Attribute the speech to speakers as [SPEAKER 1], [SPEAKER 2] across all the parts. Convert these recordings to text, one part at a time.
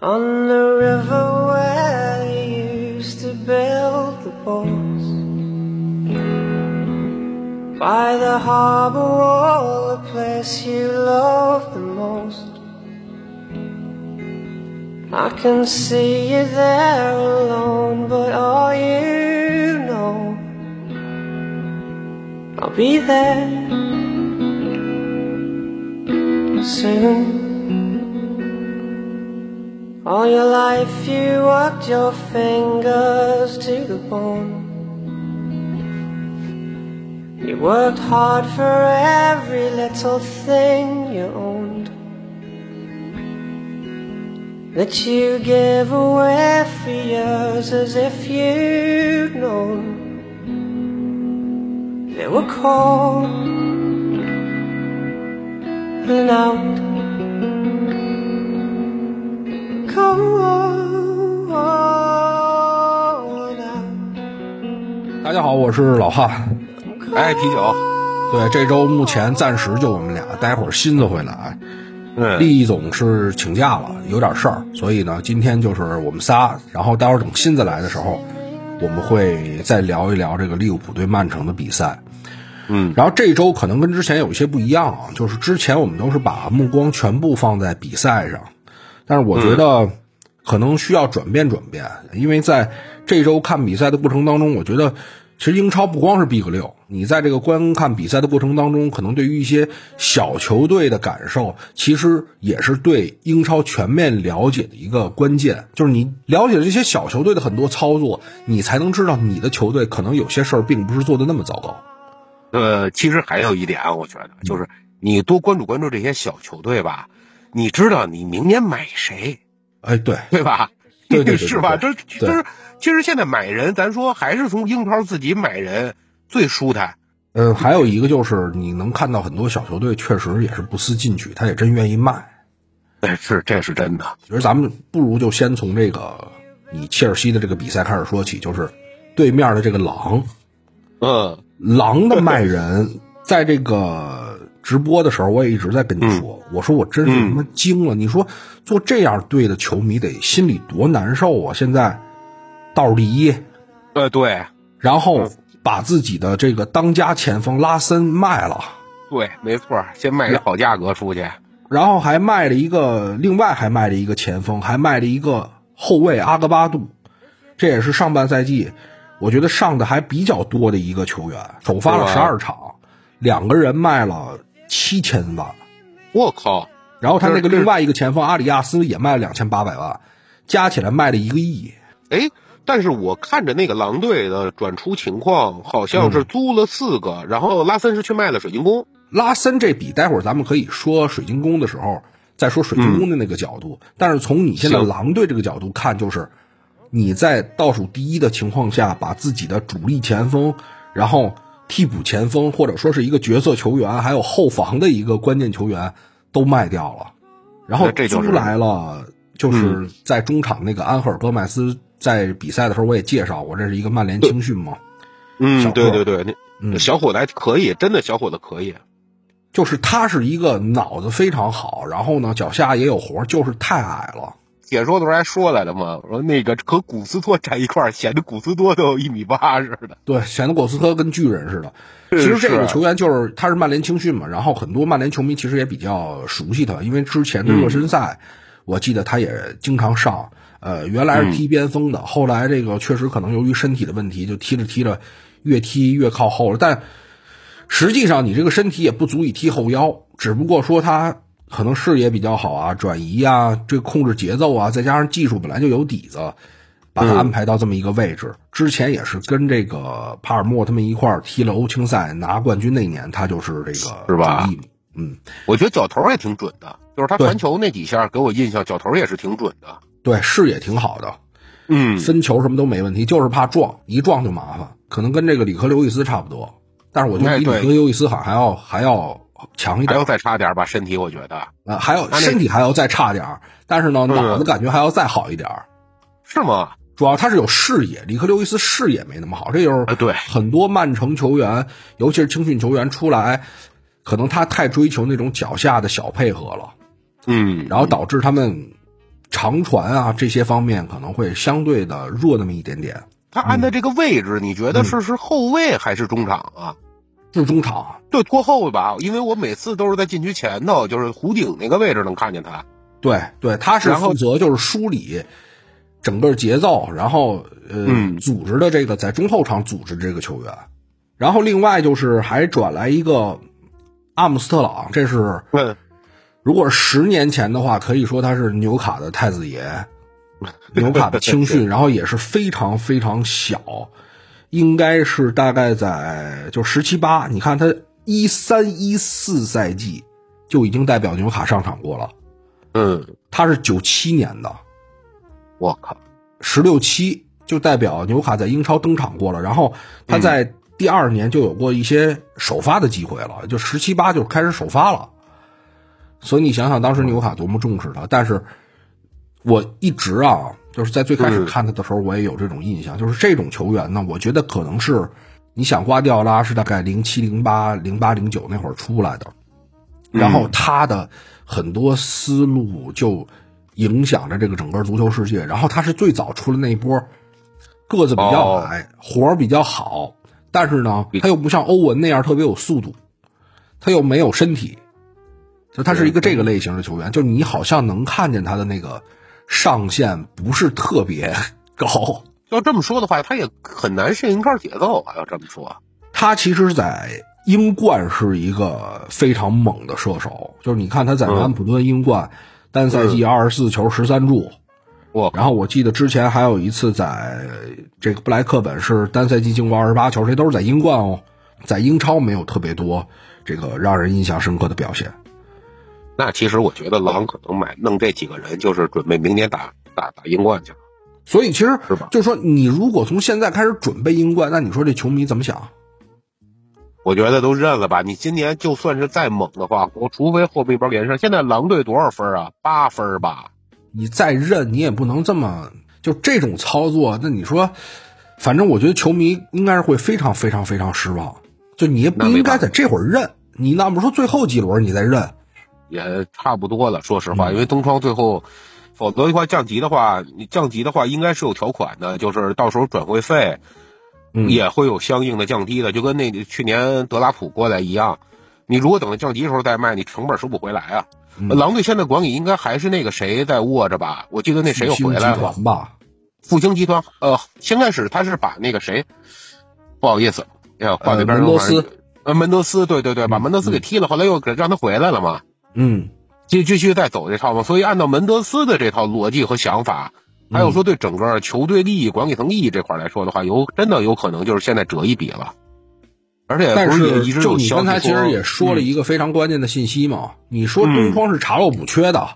[SPEAKER 1] On the river where you used to build the boats, by the harbor wall, the place you love the most. I can see you there alone, but all you know, I'll be there soon. All your life you worked your fingers to the bone. You worked hard for every little thing you owned, that you give away for years as if you'd known they were cold and out.
[SPEAKER 2] 大家好，我是老汉。
[SPEAKER 3] 哎，啤酒。
[SPEAKER 2] 对，这周目前暂时就我们俩，待会儿新子会来。厉总是请假了，有点事儿，所以呢，今天就是我们仨。然后待会儿等新子来的时候，我们会再聊一聊这个利物浦对曼城的比赛。然后这周可能跟之前有一些不一样啊，就是之前我们都是把目光全部放在比赛上，但是我觉得可能需要转变，因为在这周看比赛的过程当中，我觉得其实英超不光是 Big 6，你在这个观看比赛的过程当中，可能对于一些小球队的感受，其实也是对英超全面了解的一个关键。就是你了解了这些小球队的很多操作，你才能知道你的球队可能有些事儿并不是做的那么糟糕。
[SPEAKER 3] 其实还有一点啊，我觉得就是你多关注这些小球队吧，你知道你明年买谁。
[SPEAKER 2] 哎，对
[SPEAKER 3] 吧？
[SPEAKER 2] 对
[SPEAKER 3] 是吧？这其实现在买人，咱说还是从英超自己买人最舒坦。
[SPEAKER 2] 还有一个就是你能看到很多小球队确实也是不思进取，他也真愿意卖。
[SPEAKER 3] 这是真的。
[SPEAKER 2] 其实咱们不如就先从这个以切尔西的这个比赛开始说起，就是对面的这个狼。狼的卖人，在这个直播的时候我也一直在跟你说，我说我真是他妈惊了。你说做这样队的球迷得心里多难受啊！现在倒数第一，
[SPEAKER 3] 对，
[SPEAKER 2] 然后把自己的这个当家前锋拉森卖了，
[SPEAKER 3] 对，没错，先卖个好价格出去，
[SPEAKER 2] 然后还卖了一个，另外还卖了一个前锋，还卖了一个后卫阿戈巴杜，这也是上半赛季我觉得上的还比较多的一个球员，首发了12场，两个人卖了7000万，
[SPEAKER 3] 我靠！
[SPEAKER 2] 然后他那个另外一个前锋阿里亚斯也卖了2800万，加起来卖了1个亿。
[SPEAKER 3] 但是我看着那个狼队的转出情况，好像是租了4个，然后拉森是去卖了水晶宫。
[SPEAKER 2] 拉森这笔待会儿咱们可以说水晶宫的时候再说水晶宫的那个角度，但是从你现在狼队这个角度看，就是你在倒数第一的情况下，把自己的主力前锋，然后替补前锋，或者说是一个角色球员，还有后防的一个关键球员都卖掉了，然后租来了，就是在中场那个安赫尔戈麦斯，在比赛的时候我也介绍过，这是一个曼联青训嘛。
[SPEAKER 3] 对，小伙子还可以，真的小伙子可以。
[SPEAKER 2] 就是他是一个脑子非常好，然后呢脚下也有活，就是太矮了。
[SPEAKER 3] 解说的时候还说来的嘛，说那个和古斯托站一块儿，显得古斯托都有1.8米似的。
[SPEAKER 2] 对，显得古斯托跟巨人似的。其实这个球员就是他是曼联青训嘛，然后很多曼联球迷其实也比较熟悉他，因为之前的热身赛，我记得他也经常上。原来是踢边锋的，后来这个确实可能由于身体的问题，就踢着越踢越靠后了。但实际上你这个身体也不足以踢后腰，只不过说他可能视野比较好啊，转移啊，这个控制节奏啊，再加上技术本来就有底子，把他安排到这么一个位置。之前也是跟这个帕尔默他们一块儿踢了欧青赛拿冠军那年，他就是这个
[SPEAKER 3] 是吧？我觉得脚头也挺准的，就是他传球那几下给我印象，脚头也是挺准的。
[SPEAKER 2] 对，视野挺好的。分球什么都没问题，就是怕撞，一撞就麻烦。可能跟这个里克刘易斯差不多，但是我觉得比里克刘易斯好像还要强一点，
[SPEAKER 3] 还要再差点吧，身体我觉得
[SPEAKER 2] 还有身体还要再差点，但是呢脑子感觉还要再好一点。
[SPEAKER 3] 是吗？
[SPEAKER 2] 主要他是有视野，里克刘易斯视野没那么好，这就是
[SPEAKER 3] 对
[SPEAKER 2] 很多曼城球员，尤其是青训球员出来，可能他太追求那种脚下的小配合了，然后导致他们长传啊这些方面可能会相对的弱那么一点点。
[SPEAKER 3] 他按的这个位置，你觉得是后卫还是中场啊？
[SPEAKER 2] 是中场，
[SPEAKER 3] 对，拖后卫吧，因为我每次都是在禁区前头，就是弧顶那个位置能看见他。
[SPEAKER 2] 对对，他是负责就是梳理整个节奏，然后组织的这个在中后场组织这个球员。然后另外就是还转来一个阿姆斯特朗，这是如果是10年前的话，可以说他是纽卡的太子爷，纽卡的青训，然后也是非常非常小，应该是大概在就17、18，你看他13、14赛季就已经代表纽卡上场过了。他是97年的，
[SPEAKER 3] 我靠
[SPEAKER 2] ，16、17就代表纽卡在英超登场过了，然后他在第2年就有过一些首发的机会了，就17、18就开始首发了。所以你想想当时纽卡多么重视他，但是我一直啊，就是在最开始看他的时候，我也有这种印象，就是这种球员呢，我觉得可能是你想瓜迪奥拉是大概07、08、09那会儿出来的，然后他的很多思路就影响着这个整个足球世界，然后他是最早出了那一波，个子比较矮，活儿比较好，但是呢，他又不像欧文那样特别有速度，他又没有身体。就他是一个这个类型的球员，就你好像能看见他的那个上限不是特别高。
[SPEAKER 3] 要这么说的话，他也很难适应英超节奏啊。要这么说，
[SPEAKER 2] 他其实在英冠是一个非常猛的射手，就是你看他在南安普顿英冠单赛季24球13助，然后我记得之前还有一次在这个布莱克本是单赛季进过28球，这都是在英冠哦，在英超没有特别多这个让人印象深刻的表现。
[SPEAKER 3] 那其实我觉得狼可能弄这几个人就是准备明年打英冠去了。
[SPEAKER 2] 所以其实就是说，你如果从现在开始准备英冠，那你说这球迷怎么想？
[SPEAKER 3] 我觉得都认了吧。你今年就算是再猛的话，我除非后面一波连胜。现在狼队多少分啊？8分吧。
[SPEAKER 2] 你再认，你也不能这么就这种操作。那你说，反正我觉得球迷应该是会非常非常非常失望。就你也不应该在这会儿认，你那不说最后几轮你再认。
[SPEAKER 3] 也差不多了，说实话，因为东窗最后，否则的话降级的话，你降级的话应该是有条款的，就是到时候转会费，也会有相应的降低的，就跟那去年德拉普过来一样，你如果等到降级的时候再卖，你成本收不回来啊。狼队现在管理应该还是那个谁在握着吧？我记得那谁又回来了
[SPEAKER 2] 吧？
[SPEAKER 3] 复兴集团，现在是他是把那个谁，不好意思，换那边门德斯，对，把门德斯给踢了，后来又让他回来了嘛。继续再走这套嘛，所以按照门德斯的这套逻辑和想法，还有说对整个球队利益、管理层利益这块来说的话，真的有可能就是现在折一笔了。而且
[SPEAKER 2] 但是
[SPEAKER 3] 一直
[SPEAKER 2] 就你刚才其实也说了一个非常关键的信息嘛，你说东窗是查漏补缺的，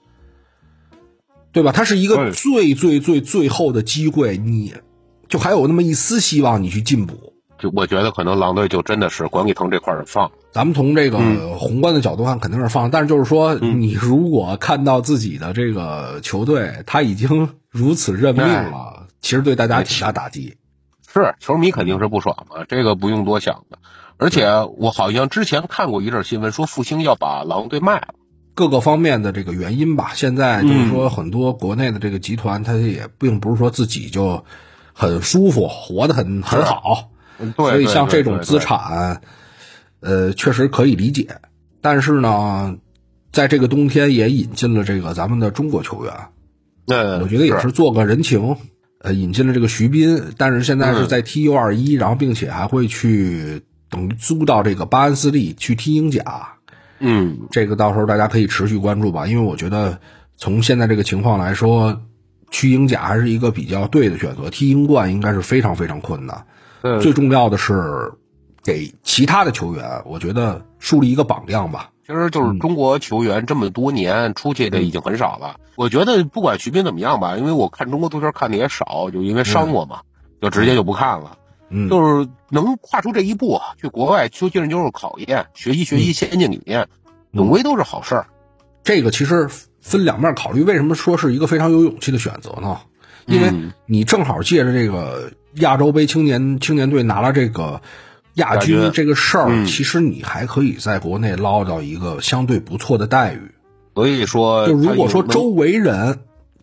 [SPEAKER 2] 对吧？它是一个最后的机会，你就还有那么一丝希望你去进补。
[SPEAKER 3] 就我觉得可能狼队就真的是管理层这块放，
[SPEAKER 2] 咱们从这个宏观的角度看肯定是放，但是就是说，你如果看到自己的这个球队他已经如此认命了，其实对大家挺大打击。
[SPEAKER 3] 是球迷肯定是不爽嘛，这个不用多想的。而且我好像之前看过一阵新闻，说复兴要把狼队卖了，
[SPEAKER 2] 各个方面的这个原因吧。现在就是说，很多国内的这个集团，它也并不是说自己就很舒服，活得很好。
[SPEAKER 3] 对，
[SPEAKER 2] 所以像这种资产，确实可以理解。但是呢，在这个冬天也引进了这个咱们的中国球员，我觉得也是做个人情。引进了这个徐斌，但是现在是在踢 U21，然后并且还会去等于租到这个巴恩斯利去踢英甲。这个到时候大家可以持续关注吧，因为我觉得从现在这个情况来说，去英甲还是一个比较对的选择，踢英冠应该是非常非常困难。最重要的是给其他的球员，我觉得树立一个榜样吧。
[SPEAKER 3] 其实就是中国球员这么多年出去的已经很少了。我觉得不管徐斌怎么样吧，因为我看中国足球看的也少，就因为伤过嘛，就直接就不看了。就是能跨出这一步，去国外接受就是考验，学习先进理念，总归都是好事儿。
[SPEAKER 2] 这个其实分两面考虑，为什么说是一个非常有勇气的选择呢？因为你正好借着这个亚洲杯青年队拿了这个亚军这个事儿，其实你还可以在国内捞到一个相对不错的待遇。
[SPEAKER 3] 所以说，
[SPEAKER 2] 就如果说周围人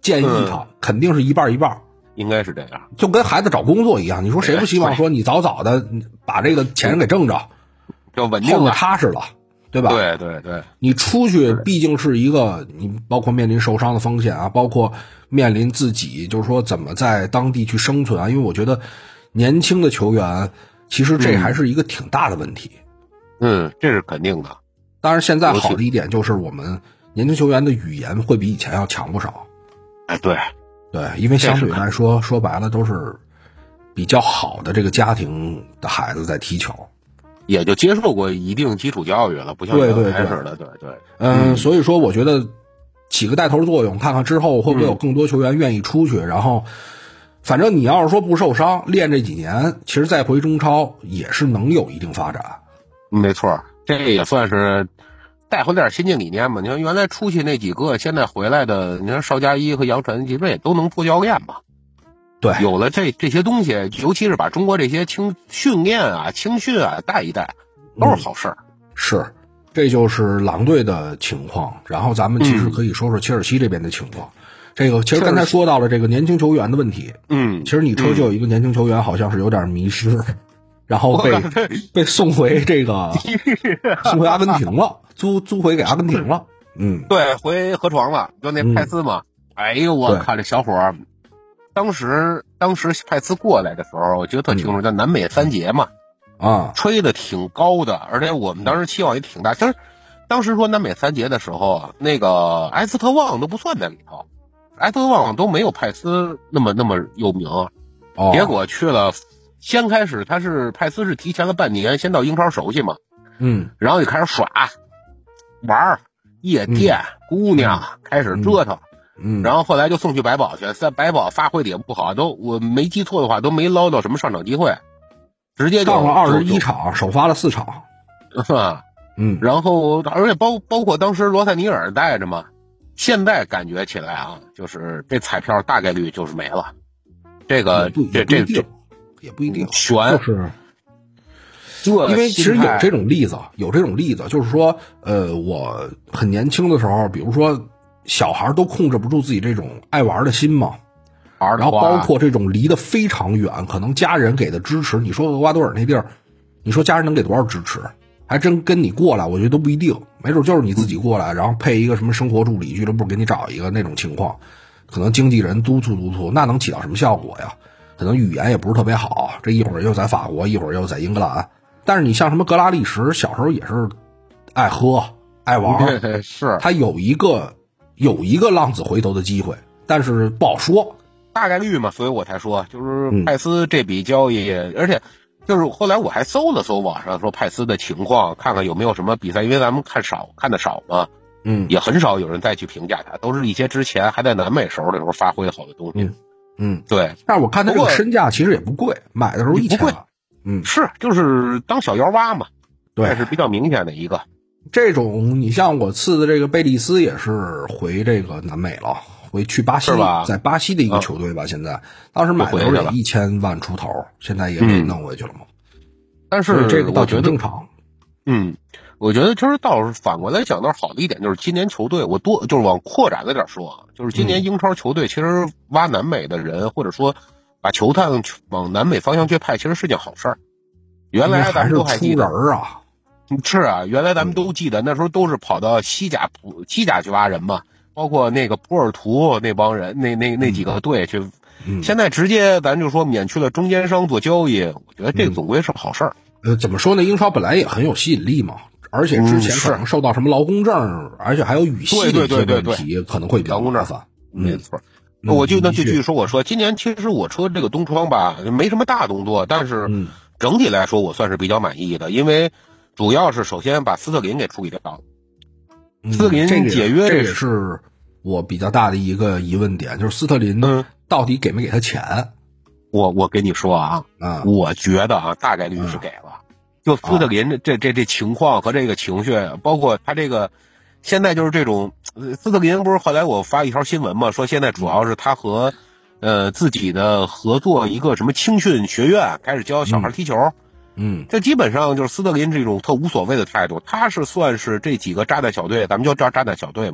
[SPEAKER 2] 建议他肯定是一半一半，
[SPEAKER 3] 应该是这样，
[SPEAKER 2] 就跟孩子找工作一样。你说谁不希望说你早早的把这个钱给挣着，
[SPEAKER 3] 就稳定了，
[SPEAKER 2] 后面踏实了，对吧？
[SPEAKER 3] 对对对，
[SPEAKER 2] 你出去毕竟是一个，你包括面临受伤的风险啊，包括面临自己就是说怎么在当地去生存啊。因为我觉得年轻的球员其实这还是一个挺大的问题。
[SPEAKER 3] 这是肯定的。
[SPEAKER 2] 当然现在好的一点就是我们年轻球员的语言会比以前要强不少。
[SPEAKER 3] 哎，对
[SPEAKER 2] 对，因为相对来说说白了都是比较好的这个家庭的孩子在踢球，
[SPEAKER 3] 也就接受过一定基础教育了，不像原来似的。对，
[SPEAKER 2] 所以说我觉得起个带头作用，看看之后会不会有更多球员愿意出去，然后反正你要是说不受伤，练这几年，其实再回中超也是能有一定发展。
[SPEAKER 3] 没错，这也算是带回点新经理念嘛。你看原来出去那几个，现在回来的，你看邵佳一和杨晨，其实也都能做教练嘛。
[SPEAKER 2] 对，
[SPEAKER 3] 有了这些东西，尤其是把中国这些训练啊、青训啊带一带，都是好事儿。
[SPEAKER 2] 是，这就是狼队的情况。然后咱们其实可以说说切尔西这边的情况。这个其实刚才说到了这个年轻球员的问题。其实你车就有一个年轻球员好像是有点迷失。然后被送回这个送回阿根廷了，租回给阿根廷了。
[SPEAKER 3] 对，回河床了，就那派斯嘛。哎呦，我靠，这小伙儿，当时派斯过来的时候，我觉得特清楚，叫南美三杰嘛，吹的挺高的，而且我们当时期望也挺大。其实当时说南美三杰的时候啊，那个埃斯特旺都不算在里头，埃斯特旺都没有派斯那么有名。结果去了。先开始派斯是提前了半年，先到英超熟悉嘛，然后就开始耍玩夜店，姑娘开始折腾，然后后来就送去百宝去，在百宝发挥的也不好，我没记错的话都没捞到什么上场机会，直接就
[SPEAKER 2] 上了21场，首发了4场，
[SPEAKER 3] 然后而且包括当时罗塞尼尔带着嘛，现在感觉起来啊，就是这彩票大概率就是没了，这个这。
[SPEAKER 2] 也不一定
[SPEAKER 3] 悬，
[SPEAKER 2] 就是因为其实有这种例子，就是说，我很年轻的时候，比如说小孩都控制不住自己这种爱玩的心嘛，然后包括这种离得非常远，可能家人给的支持，你说厄瓜多尔那地儿，你说家人能给多少支持？还真跟你过来，我觉得都不一定，没准就是你自己过来，然后配一个什么生活助理俱乐部给你找一个那种情况，可能经纪人督促，那能起到什么效果呀？可能语言也不是特别好，这一会儿又在法国，一会儿又在英格兰。但是你像什么格拉利什，小时候也是爱喝爱玩，
[SPEAKER 3] 是
[SPEAKER 2] 他有一个浪子回头的机会，但是不好说，
[SPEAKER 3] 大概率嘛，所以我才说就是派斯这笔交易，而且就是后来我还搜了搜网上说派斯的情况，看看有没有什么比赛，因为咱们看的少嘛，也很少有人再去评价他，都是一些之前还在南美时候的时候发挥好的东西。对，
[SPEAKER 2] 但是我看他这个身价其实也不贵，买的时候1000万。
[SPEAKER 3] 是就是当小妖蛙嘛，
[SPEAKER 2] 对，
[SPEAKER 3] 这是比较明显的一个。
[SPEAKER 2] 这种你像我次的这个贝蒂斯也是回这个南美了，去巴西，在巴西的一个球队吧。现在当时买的时候也1000万出头，现在也给弄回去了嘛。
[SPEAKER 3] 但是
[SPEAKER 2] 这个倒挺正常。
[SPEAKER 3] 我觉得其实倒是反过来讲，倒是好的一点，就是今年球队就是往扩展了点说，就是今年英超球队其实挖南美的人，或者说把球探往南美方向去派，其实是件好事儿。原来咱们都还记得
[SPEAKER 2] 啊，
[SPEAKER 3] 是啊，原来咱们都记得那时候都是跑到西甲去挖人嘛，包括那个波尔图那帮人，那几个队去。现在直接咱就说免去了中间商做交易，我觉得这个总归是好事儿。
[SPEAKER 2] 怎么说呢？英超本来也很有吸引力嘛。而且之前可能受到什么劳工证，而且还有语系的一些问题，可能会比较麻烦。
[SPEAKER 3] 没错。我就继续说，我说今年其实我车这个东窗吧，没什么大动作，但是整体来说我算是比较满意的，因为主要是首先把斯特林给处理掉了。斯特林解约，
[SPEAKER 2] 这也是我比较大的一个疑问点，就是斯特林到底给没给他钱？
[SPEAKER 3] 我跟你说啊，我觉得大概率是给了。就斯特林这情况和这个情绪，包括他这个现在就是这种斯特林不是后来我发一条新闻嘛，说现在主要是他和自己的合作一个什么青训学院开始教小孩踢球，这基本上就是斯特林这种特无所谓的态度，他是算是这几个炸弹小队，咱们就叫炸弹小队吧，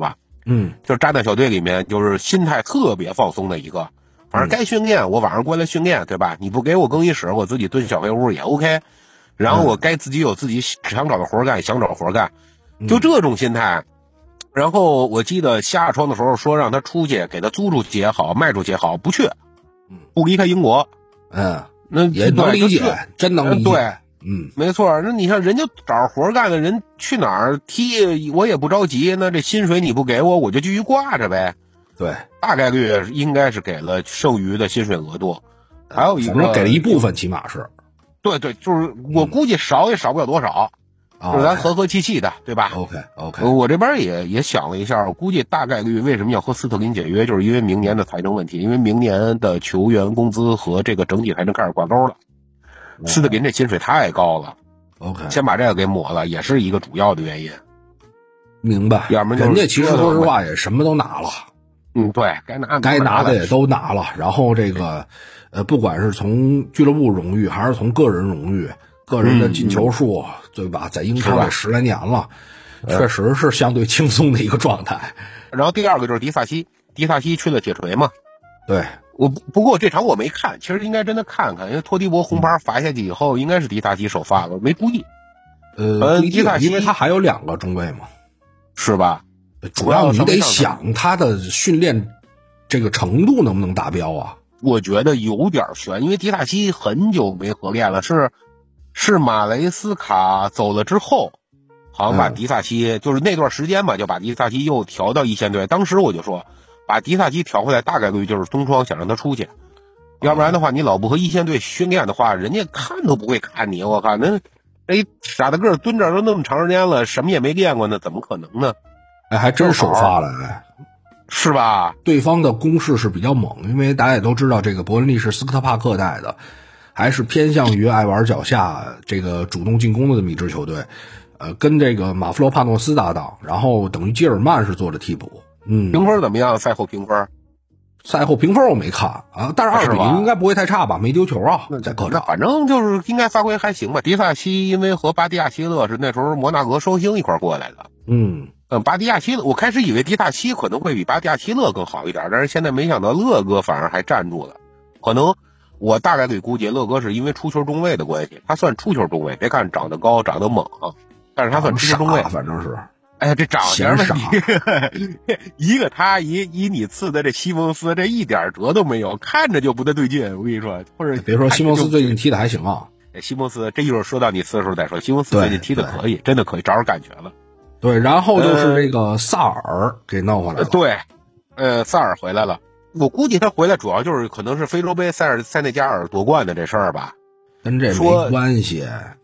[SPEAKER 3] 就是炸弹小队里面就是心态特别放松的一个。反正该训练我晚上过来训练，对吧？你不给我更衣室，我自己蹲小黑屋也 OK。然后我该自己有自己想找的活干，想找活干，就这种心态。然后我记得下窗的时候说让他出去，给他租出去也好，卖出去也好，不去，不离开英国。那
[SPEAKER 2] 也能理解，真能理解。
[SPEAKER 3] 对，没错。那你看人家找活干的人去哪儿踢，我也不着急。那这薪水你不给我，我就继续挂着呗。
[SPEAKER 2] 对，
[SPEAKER 3] 大概率应该是给了剩余的薪水额度。还有一个
[SPEAKER 2] 给了一部分，起码是。
[SPEAKER 3] 对，就是我估计少也少不了多少。就是咱和和气气的，对吧
[SPEAKER 2] ？OK，
[SPEAKER 3] 我这边也想了一下，我估计大概率为什么要和斯特林解约，就是因为明年的财政问题，因为明年的球员工资和这个整体财政开始挂钩了。斯特林这薪水太高了
[SPEAKER 2] ，OK，
[SPEAKER 3] 先把这个给抹了，也是一个主要的原因。
[SPEAKER 2] 明白？
[SPEAKER 3] 要不然
[SPEAKER 2] 人家其实说实话也什么都拿了，
[SPEAKER 3] 对，该拿
[SPEAKER 2] 的也都拿了。然后这个不管是从俱乐部荣誉还是从个人荣誉。个人的进球数，对吧？在英超也10来年了，确实是相对轻松的一个状态。
[SPEAKER 3] 然后第二个就是迪萨西去了铁锤嘛。
[SPEAKER 2] 对，
[SPEAKER 3] 不过这场我没看，其实应该真的看看，因为托蒂博红牌罚下去以后，应该是迪萨西首发了，没注意。迪萨西
[SPEAKER 2] 因为他还有2个中卫嘛，
[SPEAKER 3] 是吧？
[SPEAKER 2] 主要你得想他的训练这个程度能不能达标啊？
[SPEAKER 3] 我觉得有点悬，因为迪萨西很久没合练了，是马雷斯卡走了之后，好像把迪萨西就是那段时间吧，就把迪萨西又调到一线队。当时我就说，把迪萨西调回来，大概率就是东窗想让他出去，要不然的话，你老不和一线队训练的话，人家看都不会看你。我靠，那傻大个蹲这都那么长时间了，什么也没练过呢，怎么可能呢？
[SPEAKER 2] 还真首发了，
[SPEAKER 3] 是吧？
[SPEAKER 2] 对方的攻势是比较猛，因为大家也都知道，这个伯恩利是斯科特帕克带的。还是偏向于爱玩脚下这个主动进攻的这么一支球队，跟这个马弗洛帕诺斯搭档，然后等于基尔曼是做的替补。
[SPEAKER 3] 评分怎么样？赛后评分
[SPEAKER 2] 我没看啊，但是2-0应该不会太差吧？没丢球啊，在客场，
[SPEAKER 3] 反正就是应该发挥还行吧。迪萨西因为和巴蒂亚希勒是那时候摩纳哥双星一块过来的，巴蒂亚希勒，我开始以为迪萨西可能会比巴蒂亚希勒更好一点，但是现在没想到勒哥反而还站住了，可能。我大概率估计乐哥是因为出球中卫的关系，他算出球中卫，别看长得高长得猛啊，但是他算出球中卫，
[SPEAKER 2] 反正是。
[SPEAKER 3] 哎呀，这长相问题，一个他以你次的这西蒙斯，这一点辙都没有，看着就不太对劲。我跟你说，或者
[SPEAKER 2] 别说西蒙斯最近踢的还行啊，
[SPEAKER 3] 西蒙斯这一会儿说到你次的时候再说，西蒙斯最近踢的可以，真的可以，找着感觉了。
[SPEAKER 2] 对，然后就是这个萨尔给弄回来了。
[SPEAKER 3] 对，萨尔回来了。我估计他回来主要就是可能是非洲杯塞内加尔夺冠的这事儿吧，
[SPEAKER 2] 跟这没关系，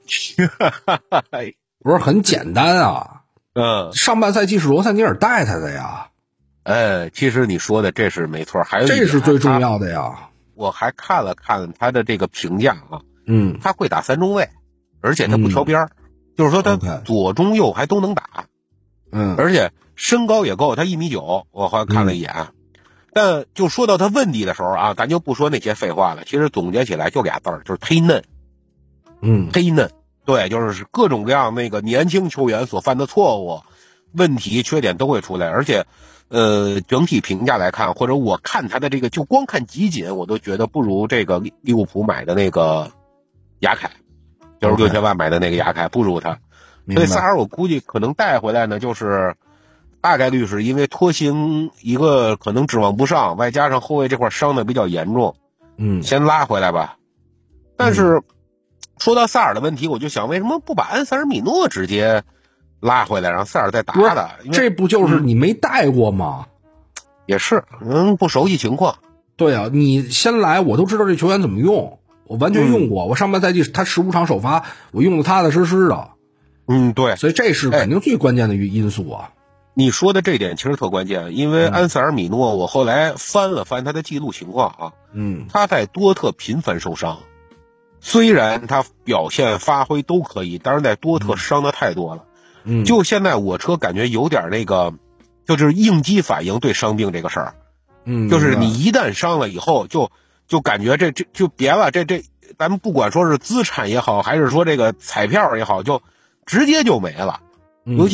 [SPEAKER 2] 不是很简单啊。上半赛季是罗塞尼尔带他的呀。
[SPEAKER 3] 其实你说的这是没错，还有
[SPEAKER 2] 这是最重要的呀。
[SPEAKER 3] 我还看了看他的这个评价啊，他会打3中卫，而且他不挑边就是说他左中右还都能打，而且身高也够，他1.9米，我后来看了一眼。但就说到他问题的时候啊，咱就不说那些废话了。其实总结起来就俩字儿，就是忒嫩。忒嫩，对，就是各种各样那个年轻球员所犯的错误、问题、缺点都会出来。而且，整体评价来看，或者我看他的这个，就光看集锦，我都觉得不如这个利物浦买的那个雅凯，就是6千万买的那个雅凯，不如他。所以萨尔我估计可能带回来呢，就是。大概率是因为拖行一个可能指望不上，外加上后卫这块伤的比较严重，先拉回来吧。但是说到萨尔的问题，我就想为什么不把安塞尔米诺直接拉回来，让萨尔再打打？
[SPEAKER 2] 这不就是你没带过吗？
[SPEAKER 3] 也是，不熟悉情况。
[SPEAKER 2] 对啊，你先来，我都知道这球员怎么用，我完全用过。我上半赛季他15场首发，我用的踏踏实实的。
[SPEAKER 3] 对，
[SPEAKER 2] 所以这是肯定最关键的因素啊。
[SPEAKER 3] 你说的这点其实特关键，因为安塞尔米诺，我后来翻了翻他的记录情况啊，他在多特频繁受伤，虽然他表现发挥都可以，但是在多特伤的太多了，就现在我车感觉有点那个，就是应激反应对伤病这个事儿，就是你一旦伤了以后，就感觉这就别了，这咱们不管说是资产也好，还是说这个彩票也好，就直接就没了，尤其。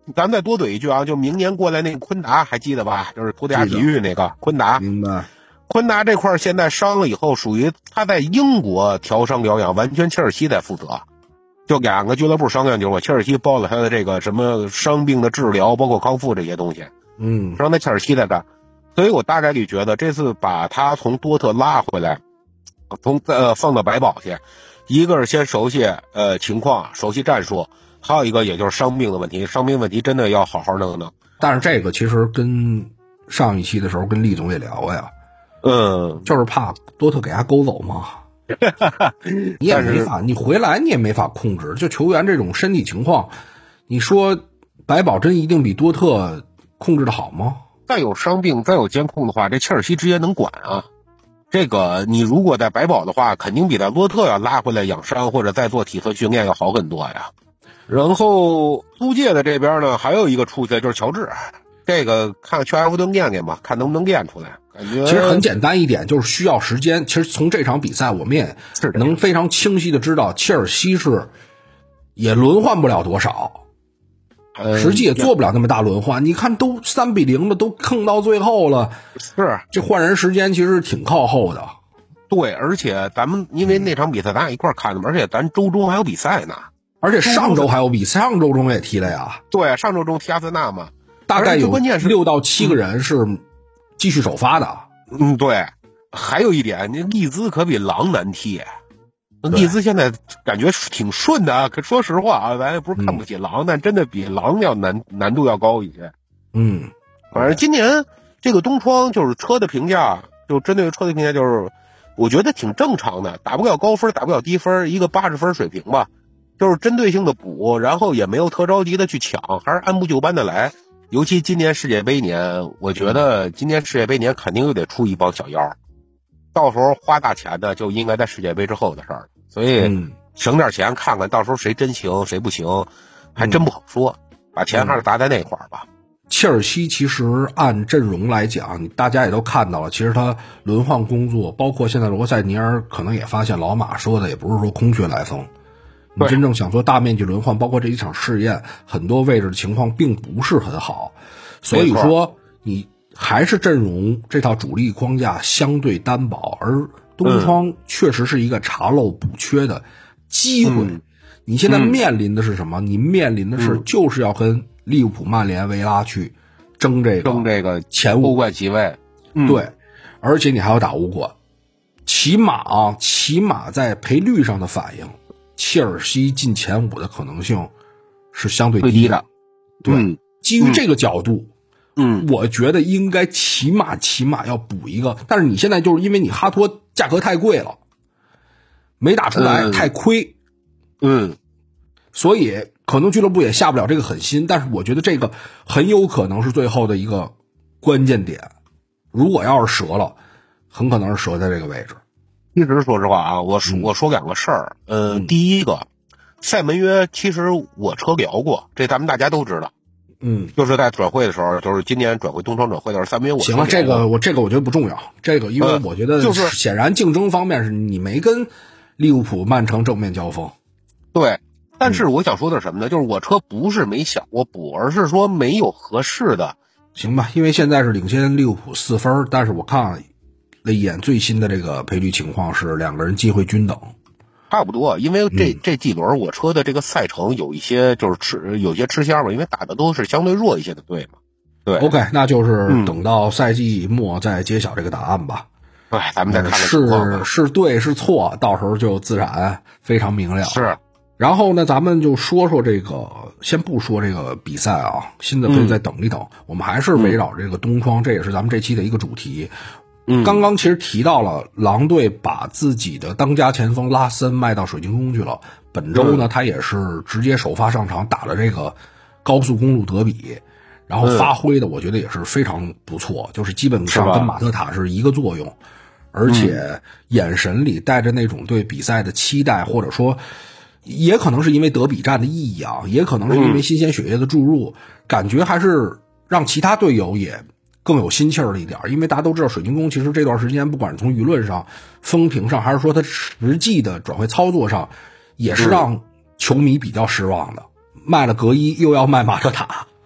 [SPEAKER 3] 咱再多怼一句啊，就明年过来那个昆达还记得吧？就是葡萄牙体育那个昆达。
[SPEAKER 2] 明白。
[SPEAKER 3] 昆达这块现在伤了以后，属于他在英国调伤疗养，完全切尔西在负责。就2个俱乐部商量，就是切尔西包了他的这个什么伤病的治疗，包括康复这些东西。让他切尔西在干。所以我大概率觉得这次把他从多特拉回来，放到白堡去，一个是先熟悉情况，熟悉战术，还有一个也就是伤病的问题。伤病问题真的要好好弄弄。
[SPEAKER 2] 但是这个其实跟上一期的时候跟厉总也聊过呀。就是怕多特给他勾走嘛。你也没法，你回来你也没法控制。就球员这种身体情况，你说白堡真一定比多特控制的好吗？
[SPEAKER 3] 再有伤病，再有监控的话，这切尔西直接能管啊。这个你如果在白堡的话，肯定比在多特要拉回来养伤或者再做体测训练要好很多呀。然后租借的这边呢，还有一个出去就是乔治，这个看去埃弗顿练练吧，看能不能练出来。感觉
[SPEAKER 2] 其实很简单一点，就是需要时间。其实从这场比赛我们也能非常清晰的知道，切尔西是也轮换不了多少，实际也做不了那么大轮换。你看都3-0的，都坑到最后了，
[SPEAKER 3] 是
[SPEAKER 2] 这换人时间其实挺靠后的。
[SPEAKER 3] 对，而且咱们因为那场比赛咱俩一块看的嘛，而且咱周中还有比赛呢，
[SPEAKER 2] 而且上周还有比赛，上周中也踢了呀。
[SPEAKER 3] 对，上周中踢阿森纳嘛，
[SPEAKER 2] 大概有6到7个人是继续首发的。
[SPEAKER 3] 对，还有一点，那利兹可比狼难踢。利兹现在感觉挺顺的，可说实话啊，咱也不是看不起狼，但真的比狼要难度要高一些。反正今年这个东窗就是车的评价，就针对车的评价，就是我觉得挺正常的，打不了高分，打不了低分，一个80分水平吧，就是针对性的补，然后也没有特着急的去抢，还是按部就班的来。尤其今年世界杯年，我觉得今年世界杯年肯定又得出一帮小妖，到时候花大钱的就应该在世界杯之后的事儿，所以省点钱看看到时候谁真行谁不行，还真不好说，把钱还是砸在那块儿吧。
[SPEAKER 2] 切尔西其实按阵容来讲，大家也都看到了，其实他轮换工作，包括现在罗塞尼尔可能也发现老马说的也不是说空穴来风。你真正想做大面积轮换，包括这一场试验，很多位置的情况并不是很好，所以说你还是阵容这套主力框架相对单薄，而东窗确实是一个查漏补缺的机会。你现在面临的是什么？你面临的是就是要跟利物浦、曼联、维拉去争这个前5
[SPEAKER 3] 欧冠席位。
[SPEAKER 2] 对，而且你还要打欧冠，起码在赔率上的反应，切尔西进前5的可能性是相对低的。对，基于这个角度，我觉得应该起码要补一个。但是你现在就是因为你哈托价格太贵了，没打出来，太亏。所以可能俱乐部也下不了这个狠心，但是我觉得这个很有可能是最后的一个关键点。如果要是折了，很可能是折在这个位置。
[SPEAKER 3] 其实说实话啊，我说2个事儿。第一个，塞门约其实我车聊过，这咱们大家都知道。就是在转会的时候，就是今年转会东窗转会的时候，塞门约
[SPEAKER 2] 行了，这个我觉得不重要。这个因为我觉得就是显然竞争方面是你没跟利物浦、曼城正面交锋。
[SPEAKER 3] 对，但是我想说的是什么呢？就是我车不是没想过补，而是说没有合适的。
[SPEAKER 2] 行吧，因为现在是领先利物浦4分，但是我看了一眼最新的这个赔率情况是2个人机会均等。
[SPEAKER 3] 差不多，因为这几轮我车的这个赛程有一些就是有些吃香嘛，因为打的都是相对弱一些的队嘛。对
[SPEAKER 2] ，OK， 那就是等到赛季末再揭晓这个答案吧。
[SPEAKER 3] 对，咱们再看看情况
[SPEAKER 2] 是对是错，到时候就自然非常明了。
[SPEAKER 3] 是。
[SPEAKER 2] 然后呢，咱们就说这个，先不说这个比赛啊，新的可以再等一等。我们还是围绕这个东窗，这也是咱们这期的一个主题。刚刚其实提到了狼队把自己的当家前锋拉森卖到水晶宫去了。本周呢，他也是直接首发上场打了这个高速公路德比，然后发挥的我觉得也是非常不错，就是基本上跟马特塔是一个作用，而且眼神里带着那种对比赛的期待，或者说也可能是因为德比战的意义啊，也可能是因为新鲜血液的注入，感觉还是让其他队友也更有心气儿了一点。因为大家都知道水晶宫其实这段时间不管是从舆论上风评上，还是说他实际的转会操作上，也是让球迷比较失望的。卖了格伊又要卖马特塔，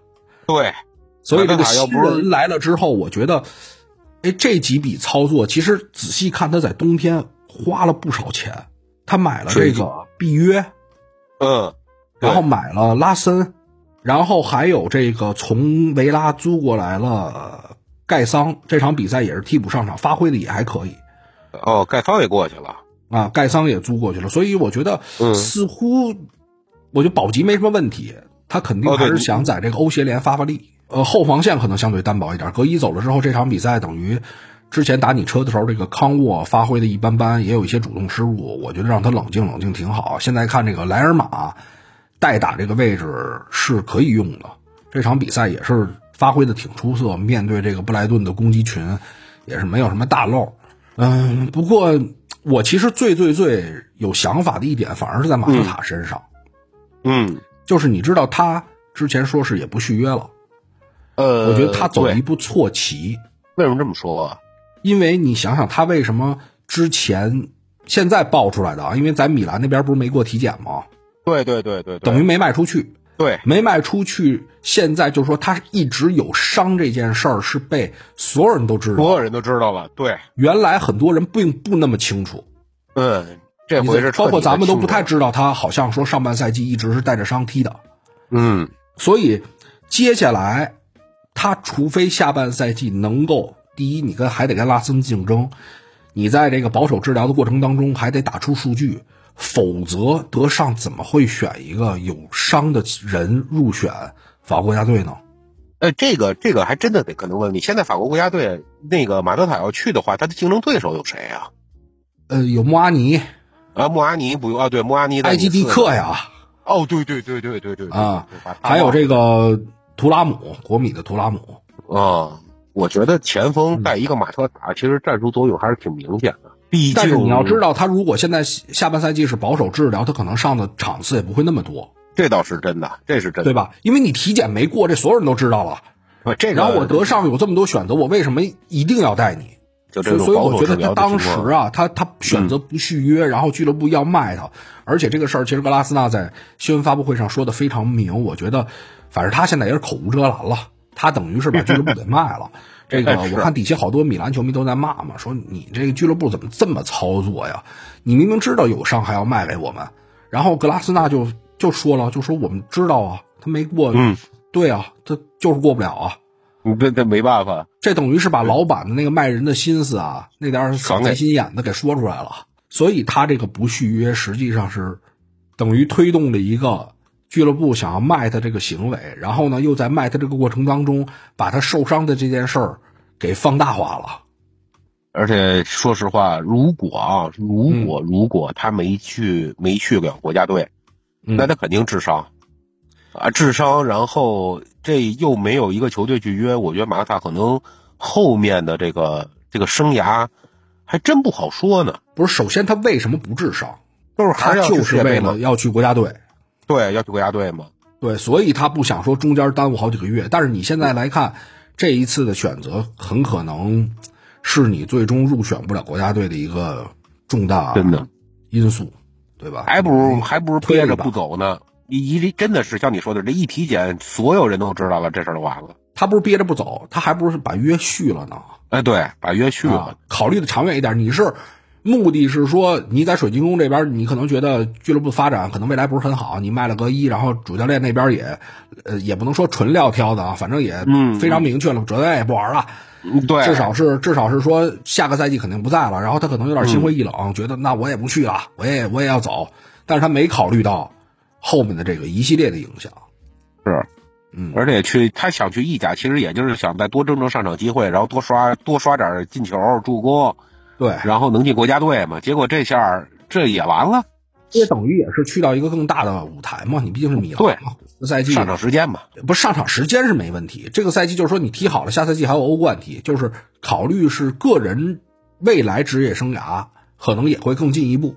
[SPEAKER 3] 对，
[SPEAKER 2] 所以这个新人来了之后，我觉得，这几笔操作其实仔细看，他在冬天花了不少钱。他买了这个毕约，然后买了拉森，然后还有这个从维拉租过来了盖桑，这场比赛也是替补上场，发挥的也还可以。
[SPEAKER 3] 盖桑也过去了
[SPEAKER 2] 啊，盖桑也租过去了，所以我觉得似乎，我觉得保级没什么问题，他肯定还是想在这个欧协联发力。后防线可能相对单薄一点，格伊走了之后，这场比赛等于之前打你车的时候，这个康沃发挥的一般般，也有一些主动失误，我觉得让他冷静冷静挺好。现在看这个莱尔马代打这个位置是可以用的，这场比赛也是发挥的挺出色，面对这个布莱顿的攻击群也是没有什么大漏。不过我其实最有想法的一点反而是在马特塔身上。就是你知道他之前说是也不续约了，我觉得他走一步错棋。
[SPEAKER 3] 为什么这么说啊？
[SPEAKER 2] 因为你想想他为什么之前现在爆出来的啊，因为在米兰那边不是没过体检吗？
[SPEAKER 3] 对，
[SPEAKER 2] 等于没卖出去。
[SPEAKER 3] 对，
[SPEAKER 2] 没卖出去，现在就是说他一直有伤这件事儿是被所有人都知道，
[SPEAKER 3] 所有人都知道了。对，
[SPEAKER 2] 原来很多人并不那么清楚。
[SPEAKER 3] 这回是
[SPEAKER 2] 包括咱们都不太知道，他好像说上半赛季一直是带着伤踢的。所以接下来他除非下半赛季能够，第一，你还得跟拉森竞争，你在这个保守治疗的过程当中还得打出数据，否则德尚怎么会选一个有伤的人入选法国国家队呢？
[SPEAKER 3] 这个还真的得可能问你，现在法国国家队那个马特塔要去的话，他的竞争对手有谁啊？
[SPEAKER 2] 有穆阿尼
[SPEAKER 3] 啊，穆阿尼不用啊，对，穆阿尼
[SPEAKER 2] 埃基蒂克呀。
[SPEAKER 3] 对
[SPEAKER 2] 啊，还有这个图拉姆，国米的图拉姆
[SPEAKER 3] 啊。我觉得前锋带一个马特塔，其实战术作用还是挺明显的。毕竟，
[SPEAKER 2] 但是你要知道，他如果现在下半赛季是保守治疗，他可能上的场次也不会那么多。
[SPEAKER 3] 这倒是真的，这是真的，
[SPEAKER 2] 对吧？因为你体检没过，这所有人都知道了。然后我德尚有这么多选择，我为什么一定要带你？所以我觉得他当时啊，他选择不续约，然后俱乐部要卖他，而且这个事儿其实格拉斯纳在新闻发布会上说的非常明，我觉得反正他现在也是口无遮拦了，他等于是把俱乐部给卖了。这个我看底下好多米兰球迷都在骂嘛，说你这个俱乐部怎么这么操作呀？你明明知道有伤还要卖给我们。然后格拉斯纳就说了，就说我们知道啊，他没过，对啊，他就是过不了啊。
[SPEAKER 3] 这没办法，
[SPEAKER 2] 这等于是把老板的那个卖人的心思啊，那点小贼心眼子给说出来了。所以他这个不续约实际上是等于推动了一个俱乐部想要卖他这个行为，然后呢又在卖他这个过程当中把他受伤的这件事儿给放大化了。
[SPEAKER 3] 而且说实话，如果他没去过国家队，那他肯定智商智商，然后这又没有一个球队去约，我觉得马特塔可能后面的这个生涯还真不好说呢。
[SPEAKER 2] 不是，首先他为什么不智商？
[SPEAKER 3] 他
[SPEAKER 2] 就是为了要去国家队。
[SPEAKER 3] 对，要去国家队嘛。
[SPEAKER 2] 对，所以他不想说中间耽误好几个月。但是你现在来看，这一次的选择很可能是你最终入选不了国家队的一个重大因素，对吧？
[SPEAKER 3] 还不如憋着不走呢。你真的是像你说的，这一体检，所有人都知道了，这事儿就完了。
[SPEAKER 2] 他不是憋着不走，他还不是把约续了呢？
[SPEAKER 3] 对，把约续了。
[SPEAKER 2] 考虑的长远一点，你是目的是说你在水晶宫这边，你可能觉得俱乐部发展可能未来不是很好，你卖了个然后主教练那边也不能说纯撂挑的啊，反正也非常明确了，主教练也不玩了。
[SPEAKER 3] 对，
[SPEAKER 2] 至少是说下个赛季肯定不在了，然后他可能有点心灰意冷，觉得那我也不去了，我也要走，但是他没考虑到后面的这个一系列的影响。
[SPEAKER 3] 是，而且他想去意甲，其实也就是想再多争上场机会，然后多刷点进球助攻，
[SPEAKER 2] 对，
[SPEAKER 3] 然后能进国家队嘛。结果这下这也完了，
[SPEAKER 2] 这等于也是去到一个更大的舞台嘛。你毕竟是米兰嘛，这赛季
[SPEAKER 3] 上场时间嘛，
[SPEAKER 2] 不是上场时间是没问题。这个赛季就是说你踢好了，下赛季还有欧冠踢，就是考虑是个人未来职业生涯可能也会更进一步。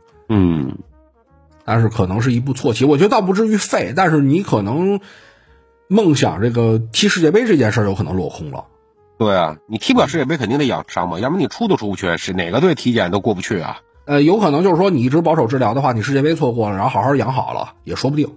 [SPEAKER 2] 但是可能是一步错棋，我觉得倒不至于废，但是你可能梦想这个踢世界杯这件事有可能落空了。
[SPEAKER 3] 对啊，你踢不了世界杯肯定得养伤嘛，要不然你出都出不去，是哪个队体检都过不去啊。
[SPEAKER 2] 有可能就是说你一直保守治疗的话，你世界杯错过了，然后好好养好了也说不定。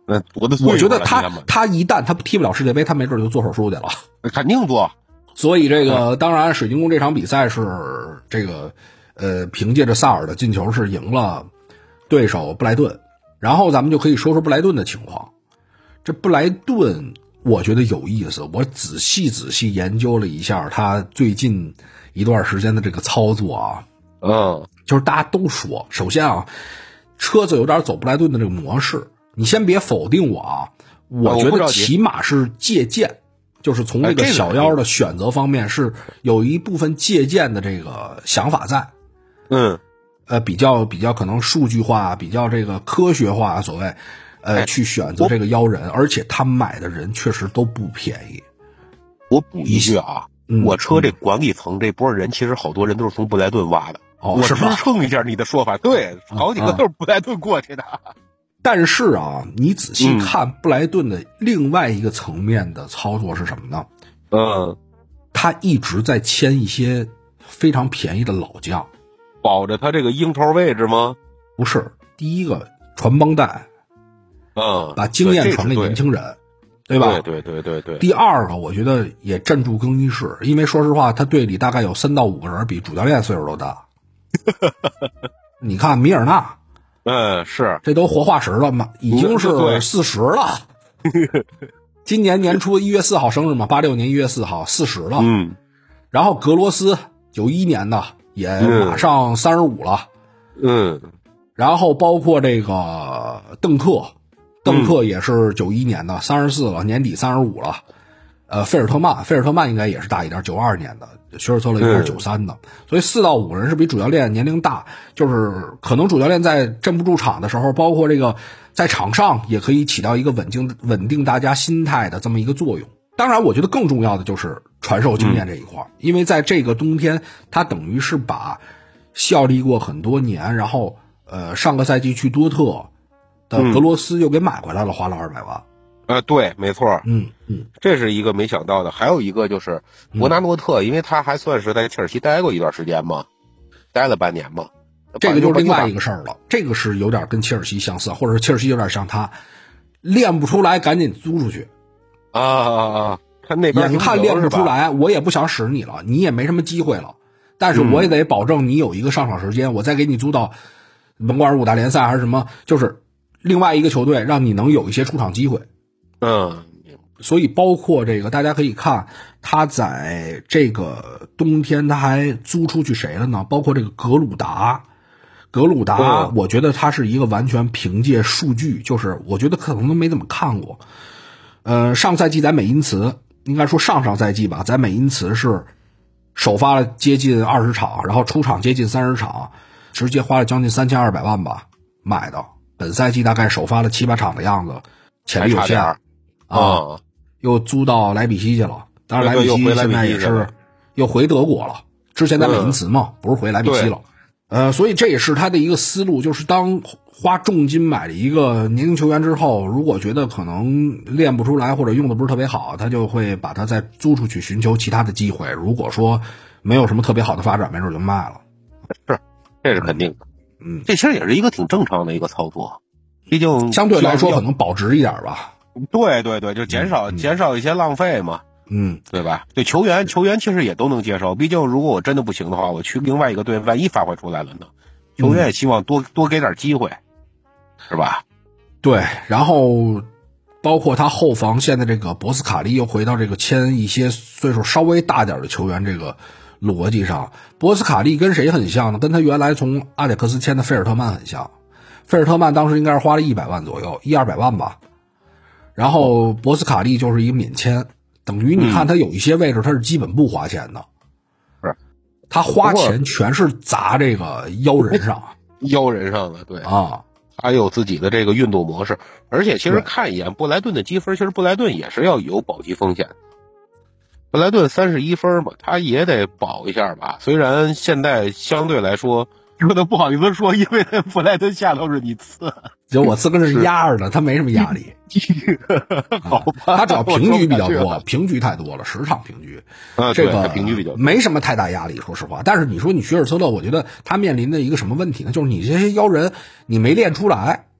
[SPEAKER 2] 我觉得他一旦他踢不了世界杯，他没准就做手术去了，
[SPEAKER 3] 肯定做。
[SPEAKER 2] 所以这个当然，水晶宫这场比赛是这个凭借着萨尔的进球是赢了对手布莱顿。然后咱们就可以说说布莱顿的情况。这布莱顿我觉得有意思，我仔细研究了一下他最近一段时间的这个操作啊。就是大家都说，首先啊，车子有点走布莱顿的这个模式。你先别否定我啊，我觉得起码是借鉴，就是从这个小妖的选择方面是有一部分借鉴的这个想法在。比较可能数据化，比较这个科学化，所谓去选择这个妖人，而且他买的人确实都不便宜。
[SPEAKER 3] 我补一句啊，我车这管理层这波人其实好多人都是从布莱顿挖的。我支撑一下你的说法，对，好几个都是布莱顿过去的。
[SPEAKER 2] 但是啊，你仔细看布莱顿的另外一个层面的操作是什么呢？他一直在签一些非常便宜的老将，
[SPEAKER 3] 保着他这个鹰头位置吗？
[SPEAKER 2] 不是，第一个传帮带，把经验传给年轻人，对吧？
[SPEAKER 3] 对。
[SPEAKER 2] 第二个，我觉得也镇住更衣室，因为说实话，他队里大概有3到5个人比主教练岁数都大。你看米尔纳。
[SPEAKER 3] 是，
[SPEAKER 2] 这都活化石了嘛，已经是40了。今年年初1月4号生日嘛，86年1月4号40了。然后格罗斯91年的也马上35了。然后包括这个邓克也是91年的34了，年底35了。费尔特曼应该也是大一点，92年的，许尔特勒应该是93的，所以4到5个人是比主教练年龄大，就是可能主教练在镇不住场的时候，包括这个在场上也可以起到一个稳定大家心态的这么一个作用。当然我觉得更重要的就是传授经验这一块，因为在这个冬天他等于是把效力过很多年，然后上个赛季去多特的格罗斯又给买回来了，花了200万。
[SPEAKER 3] 对，没错。这是一个没想到的。还有一个就是伯纳诺特，因为他还算是在切尔西待过一段时间嘛，待了半年嘛。
[SPEAKER 2] 这个就是另外一个事儿了。这个是有点跟切尔西相似，或者是切尔西有点像他，练不出来赶紧租出去。
[SPEAKER 3] 他那边
[SPEAKER 2] 眼看练不出来，我也不想使你了，你也没什么机会了，但是我也得保证你有一个上场时间，我再给你租到甭管是5大联赛还是什么，就是另外一个球队，让你能有一些出场机会。所以包括这个大家可以看他在这个冬天他还租出去谁了呢？包括这个格鲁达，我觉得他是一个完全凭借数据，就是我觉得可能都没怎么看过。上赛季在美因茨，应该说上赛季吧，在美因茨是首发了接近20场，然后出场接近30场，直接花了将近3200万吧买的。本赛季大概首发了7、8场的样子，潜力有限。又租到莱比锡去了，当然莱比锡现在也是又回德国了，之前在美因茨嘛，不是回莱比锡了。所以这也是他的一个思路，就是当花重金买了一个年轻球员之后，如果觉得可能练不出来或者用的不是特别好，他就会把他再租出去寻求其他的机会。如果说没有什么特别好的发展，没准就卖了。
[SPEAKER 3] 是，这是肯定的。这其实也是一个挺正常的一个操作，毕竟
[SPEAKER 2] 相对来说可能保值一点吧。
[SPEAKER 3] 对，就减少一些浪费嘛，对吧？对，球员其实也都能接受，毕竟如果我真的不行的话，我去另外一个队，万一发挥出来了呢？球员也希望多给点机会，是吧？
[SPEAKER 2] 对，然后包括他后防线的这个博斯卡利又回到这个签一些岁数稍微大点的球员这个逻辑上，博斯卡利跟谁很像呢？跟他原来从阿贾克斯签的费尔特曼很像，费尔特曼当时应该是花了100万左右，100-200万吧。然后博斯卡利就是一个免签，等于你看他有一些位置他是基本不花钱的，
[SPEAKER 3] 是
[SPEAKER 2] 他花钱全是砸这个妖人上
[SPEAKER 3] 的，对他有自己的这个运动模式，而且其实看一眼布莱顿的积分，其实布莱顿也是要有保级风险，布莱顿31分嘛，他也得保一下吧，虽然现在相对来说说的不好意思说，因为布莱顿下头是你次，
[SPEAKER 2] 就我次跟是压着的，他没什么压力。
[SPEAKER 3] 好吧，
[SPEAKER 2] 他主要平局比较多，平局太多了，10场平局，这个
[SPEAKER 3] 平局比较多，
[SPEAKER 2] 没什么太大压力，说实话。但是你说你许尔策勒，我觉得他面临的一个什么问题呢？就是你这些妖人你没练出来，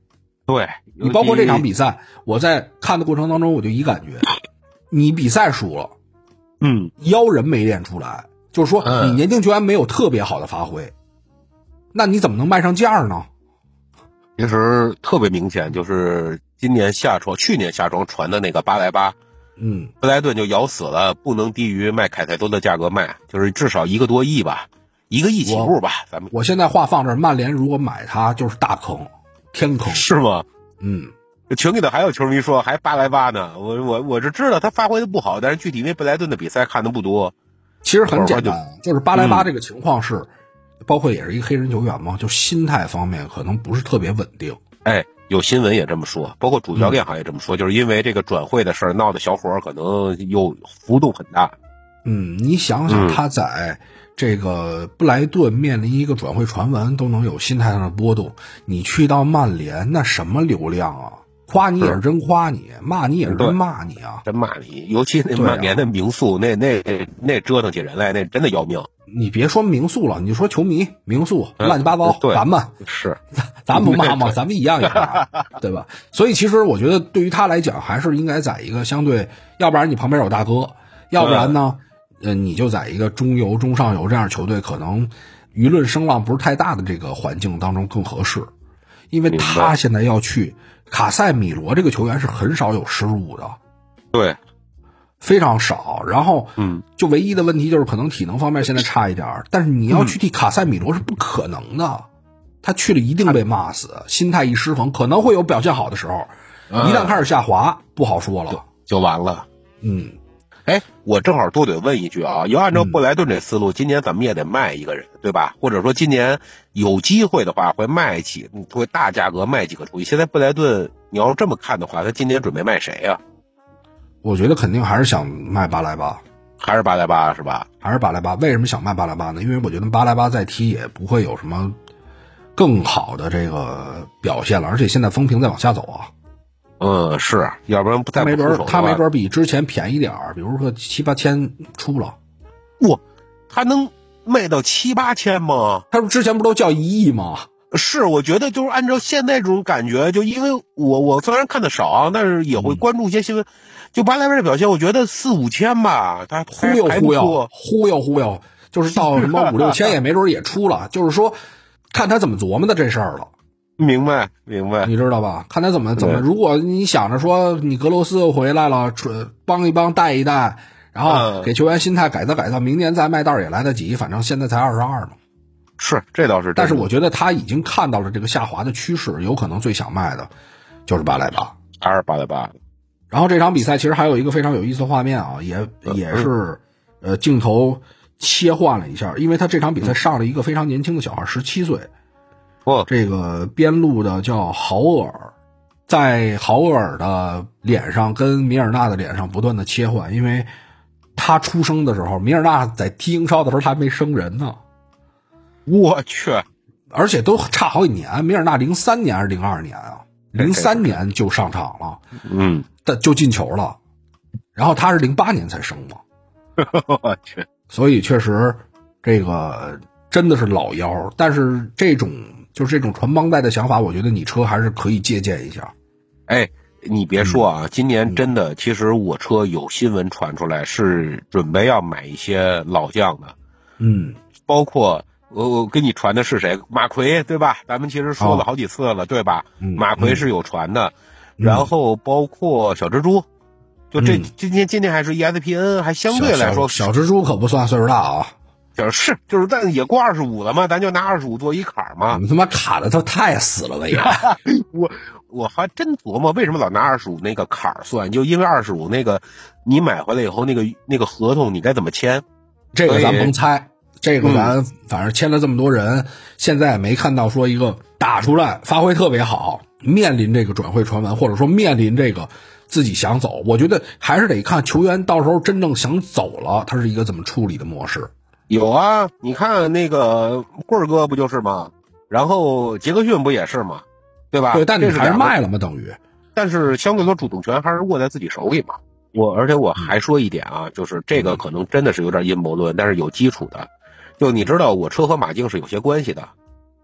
[SPEAKER 3] 对，
[SPEAKER 2] 你包括这场比赛，我在看的过程当中，我就一感觉，你比赛输了，腰人没练出来，就是说你年轻球员没有特别好的发挥，那你怎么能卖上价呢？
[SPEAKER 3] 其实特别明显，就是去年夏窗传的那个8来8，布莱顿就咬死了，不能低于卖凯塞多的价格卖，就是至少1个多亿吧，1个亿起步吧。
[SPEAKER 2] 我现在话放这儿，曼联如果买他就是大坑，天坑，
[SPEAKER 3] 是吗？群里头还有球迷说还8来8呢，我是知道他发挥的不好，但是具体因为布莱顿的比赛看的不多。
[SPEAKER 2] 其实很简单，就是8来8这个情况是。包括也是一个黑人球员嘛，就心态方面可能不是特别稳定。
[SPEAKER 3] 有新闻也这么说，包括主教练好像也这么说，就是因为这个转会的事儿闹得小伙可能又幅度很大。
[SPEAKER 2] 你想想他在这个布莱顿面临一个转会传闻都能有心态上的波动，你去到曼联那什么流量啊？夸你也是真夸你，骂你也是真骂你啊！
[SPEAKER 3] 真骂你，尤其那曼联的名宿，那折腾起人来，那真的要命。
[SPEAKER 2] 你别说名宿了，你说球迷名宿乱七八糟，咱们
[SPEAKER 3] 是
[SPEAKER 2] 咱不骂吗？咱们一样也骂，对吧？所以其实我觉得对于他来讲，还是应该在一个相对，要不然你旁边有大哥，要不然呢，你就在一个中游、中上游这样的球队，可能舆论声浪不是太大的这个环境当中更合适，因为他现在要去。卡塞米罗这个球员是很少有失误的，
[SPEAKER 3] 对，
[SPEAKER 2] 非常少。然后，就唯一的问题就是可能体能方面现在差一点，但是你要去替卡塞米罗是不可能的，他去了一定被骂死，心态一失衡，可能会有表现好的时候，一旦开始下滑，不好说了，
[SPEAKER 3] 就完了。我正好多得问一句啊，要按照布莱顿这思路，今年咱们也得卖一个人，对吧？或者说今年有机会的话会会大价格卖几个出去。现在布莱顿你要这么看的话，他今年准备卖谁呀？
[SPEAKER 2] 我觉得肯定还是想卖8来8，
[SPEAKER 3] 还是8来8是吧？
[SPEAKER 2] 还是8来8。为什么想卖8来8呢？因为我觉得8来8再踢也不会有什么更好的这个表现了，而且现在风评在往下走啊。
[SPEAKER 3] 是，要不然不太
[SPEAKER 2] 他没准比之前便宜点儿，比如说7、8千出了。
[SPEAKER 3] 他能卖到7、8千吗？
[SPEAKER 2] 他之前不都叫1亿吗？
[SPEAKER 3] 是，我觉得就是按照现在这种感觉，就因为我虽然看的少啊，但是也会关注一些新闻。就8来8的表现，我觉得4、5千吧，他
[SPEAKER 2] 忽悠，就是到什么5、6千也没准也出了。就是说，看他怎么琢磨的这事儿了。
[SPEAKER 3] 明白，
[SPEAKER 2] 你知道吧？看他怎么，如果你想着说你格罗斯又回来了，帮一帮带一带，然后给球员心态改造，明年再卖道也来得及，反正现在才22呢。
[SPEAKER 3] 是，这倒是。
[SPEAKER 2] 但是我觉得他已经看到了这个下滑的趋势，有可能最想卖的就是8来8，
[SPEAKER 3] 还是8来8。
[SPEAKER 2] 然后这场比赛其实还有一个非常有意思的画面啊，也是镜头切换了一下，因为他这场比赛上了一个非常年轻的小孩，17岁。这个边路的叫豪厄尔，在豪厄尔的脸上跟米尔纳的脸上不断的切换，因为他出生的时候，米尔纳在踢英超的时候他还没生人呢。
[SPEAKER 3] 我去，
[SPEAKER 2] 而且都差好几年，米尔纳03年还是02年啊？03年就上场了，但就进球了，然后他是08年才生嘛。
[SPEAKER 3] 我去，
[SPEAKER 2] 所以确实这个真的是老妖，但是这种传帮带的想法，我觉得你车还是可以借鉴一下。
[SPEAKER 3] 你别说啊，今年真的，其实我车有新闻传出来，是准备要买一些老将的。包括我跟你传的是谁？马奎，对吧？咱们其实说了好几次了，对吧？马奎是有传的，然后包括小蜘蛛，就今天还是 ESPN， 还相对来说
[SPEAKER 2] 小蜘蛛可不算岁数大啊。
[SPEAKER 3] 就是但也过25了嘛，咱就拿25做一坎嘛。
[SPEAKER 2] 你他妈卡的都太死了吧也！
[SPEAKER 3] 我还真琢磨为什么老拿25那个坎算，就因为25那个你买回来以后那个合同你该怎么签？
[SPEAKER 2] 这个咱甭猜，这个咱反正签了这么多人，现在也没看到说一个打出来发挥特别好，面临这个转会传闻，或者说面临这个自己想走，我觉得还是得看球员到时候真正想走了，他是一个怎么处理的模式。
[SPEAKER 3] 有啊，你看那个棍儿哥不就是吗？然后杰克逊不也是吗？对吧？
[SPEAKER 2] 对，但你还是卖了嘛，等于。
[SPEAKER 3] 但是相对说主动权还是握在自己手里嘛。而且我还说一点啊，就是这个可能真的是有点阴谋论，但是有基础的。就你知道我车和马竞是有些关系的。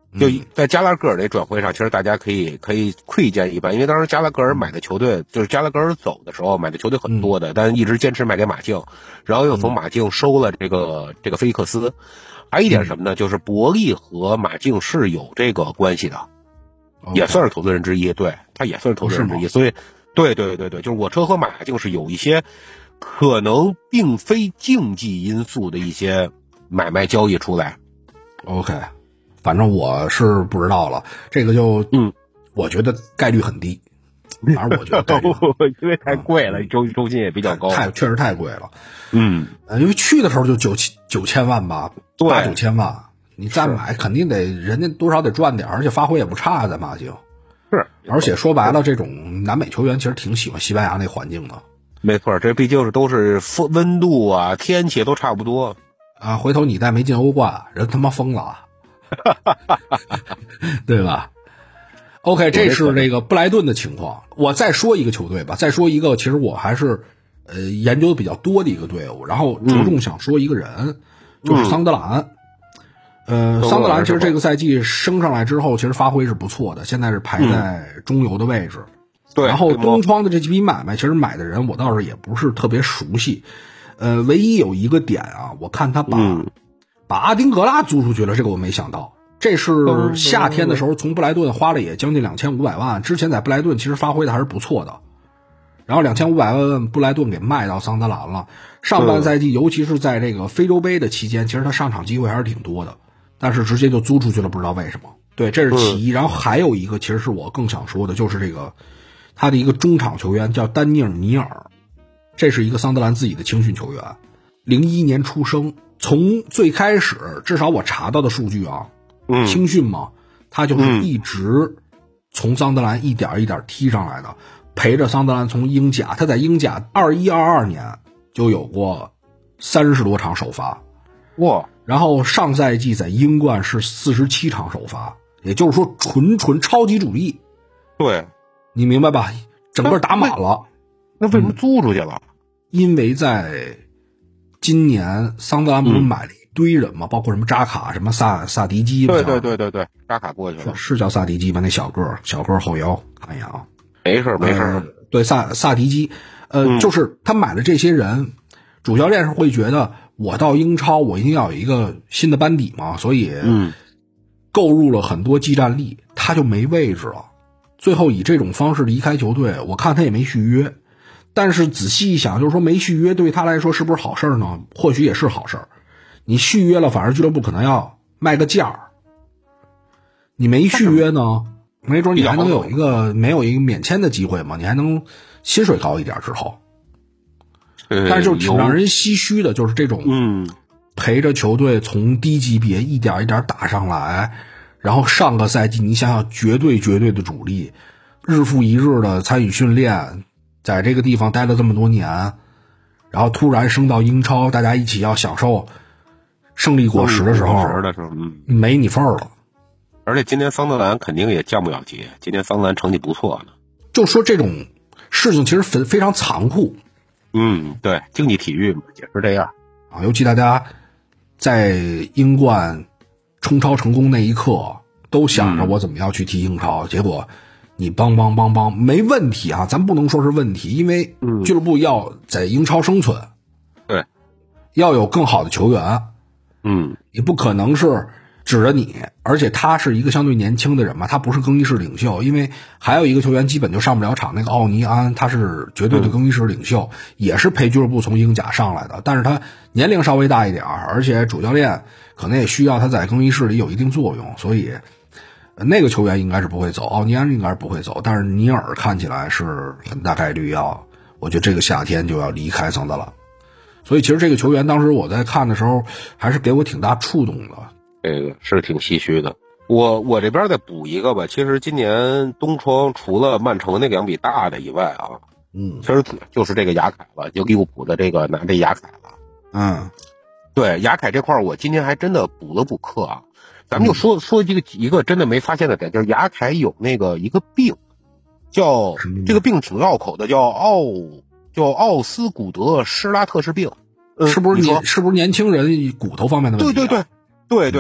[SPEAKER 3] 就在加拉格尔这转会上，其实大家可以窥见一斑，因为当时加拉格尔买的球队，就是加拉格尔走的时候买的球队很多的，但一直坚持卖给马竞，然后又从马竞收了这个菲利克斯。还有一点什么呢？就是伯利和马竞是有这个关系的，也算是投资人之一，对，他也算是投资人之一，所以对，就是我车和马竞是有一些可能并非竞技因素的一些买卖交易出来。
[SPEAKER 2] OK。反正我是不知道了，这个就我觉得概率很低，反正我觉得概率
[SPEAKER 3] 因为太贵了，周薪也比较高，
[SPEAKER 2] 确实太贵了。因为去的时候就九千万吧，8、9千万，你再买肯定得人家多少得赚点，而且发挥也不差，在马竞
[SPEAKER 3] 是，
[SPEAKER 2] 而且说白了，这种南美球员其实挺喜欢西班牙那环境的。
[SPEAKER 3] 没错，这毕竟都是温度啊，天气都差不多
[SPEAKER 2] 啊。回头你再没进欧冠，人他妈疯了。对吧 ？OK， 这是这个布莱顿的情况。我再说一个球队吧，再说一个，其实我还是研究的比较多的一个队伍，然后着重想说一个人，就是桑德兰。桑德兰其实这个赛季升上来之后，其实发挥是不错的，现在是排在中游的位置。
[SPEAKER 3] 对。
[SPEAKER 2] 然后东窗的这几笔买卖，其实买的人我倒是也不是特别熟悉。唯一有一个点啊，我看他把阿丁格拉租出去了，这个我没想到。这是夏天的时候从布莱顿花了也将近2500万，之前在布莱顿其实发挥的还是不错的。然后2500万布莱顿给卖到桑德兰了。上半赛季尤其是在这个非洲杯的期间，其实他上场机会还是挺多的，但是直接就租出去了，不知道为什么。对，这是其一。然后还有一个其实是我更想说的，就是这个他的一个中场球员叫丹尼尔尼尔，这是一个桑德兰自己的青训球员，01年出生。从最开始至少我查到的数据啊，青训嘛，他就是一直从桑德兰一点一点踢上来的，陪着桑德兰从英甲，他在英甲21-22年就有过30多场首发，
[SPEAKER 3] 哇！
[SPEAKER 2] 然后上赛季在英冠是47场首发，也就是说纯超级主力。
[SPEAKER 3] 对，
[SPEAKER 2] 你明白吧？整个打满了。
[SPEAKER 3] 那为什么租出去了？
[SPEAKER 2] 因为在今年桑德兰不是买了一堆人嘛，包括什么扎卡、什么萨迪基。
[SPEAKER 3] 对，扎卡过去了，
[SPEAKER 2] 是叫萨迪基吧？那小个后腰，看一眼啊。
[SPEAKER 3] 没事。
[SPEAKER 2] 对，萨迪基，就是他买了这些人，主教练是会觉得我到英超我一定要有一个新的班底嘛，所以购入了很多技战力，他就没位置了。最后以这种方式离开球队，我看他也没续约。但是仔细一想，就是说没续约对他来说是不是好事呢？或许也是好事。你续约了，反而俱乐部可能要卖个价儿。你没续约呢，没准你还能有一个免签的机会嘛，你还能薪水高一点之后。但是就挺让人唏嘘的，就是这种陪着球队从低级别一点一点打上来，然后上个赛季你想想绝对的主力，日复一日的参与训练，在这个地方待了这么多年，然后突然升到英超，大家一起要享受胜利果实的时候，没你份儿了。
[SPEAKER 3] 而且今年桑德兰肯定也降不了级，今年桑德兰成绩不错呢。
[SPEAKER 2] 就说这种事情其实非常残酷。
[SPEAKER 3] 对，竞技体育嘛，也是这样
[SPEAKER 2] 啊。尤其大家在英冠冲超成功那一刻，都想着我怎么样去踢英超，结果你邦没问题啊，咱不能说是问题，因为俱乐部要在英超生存，
[SPEAKER 3] 对，
[SPEAKER 2] 要有更好的球员，你不可能是指着你，而且他是一个相对年轻的人嘛，他不是更衣室领袖，因为还有一个球员基本就上不了场，那个奥尼安，他是绝对的更衣室领袖，也是陪俱乐部从英甲上来的，但是他年龄稍微大一点，而且主教练可能也需要他在更衣室里有一定作用，所以那个球员应该是不会走，奥尼安应该是不会走，但是尼尔看起来是很大概率我觉得这个夏天就要离开桑德兰，所以其实这个球员当时我在看的时候还是给我挺大触动的。
[SPEAKER 3] 这个是挺唏嘘的。我这边再补一个吧，其实今年东窗除了曼城那个2笔大的以外啊，其实就是这个雅凯了，就利物浦的这个拿这雅凯了。对，雅凯这块我今天还真的补了补课啊。咱们就说一个真的没发现的点，就是雅凯有那个一个病，叫这个病挺绕口的，叫奥斯古德施拉特氏病。
[SPEAKER 2] 是不是年轻人骨头方面的问题？
[SPEAKER 3] 对，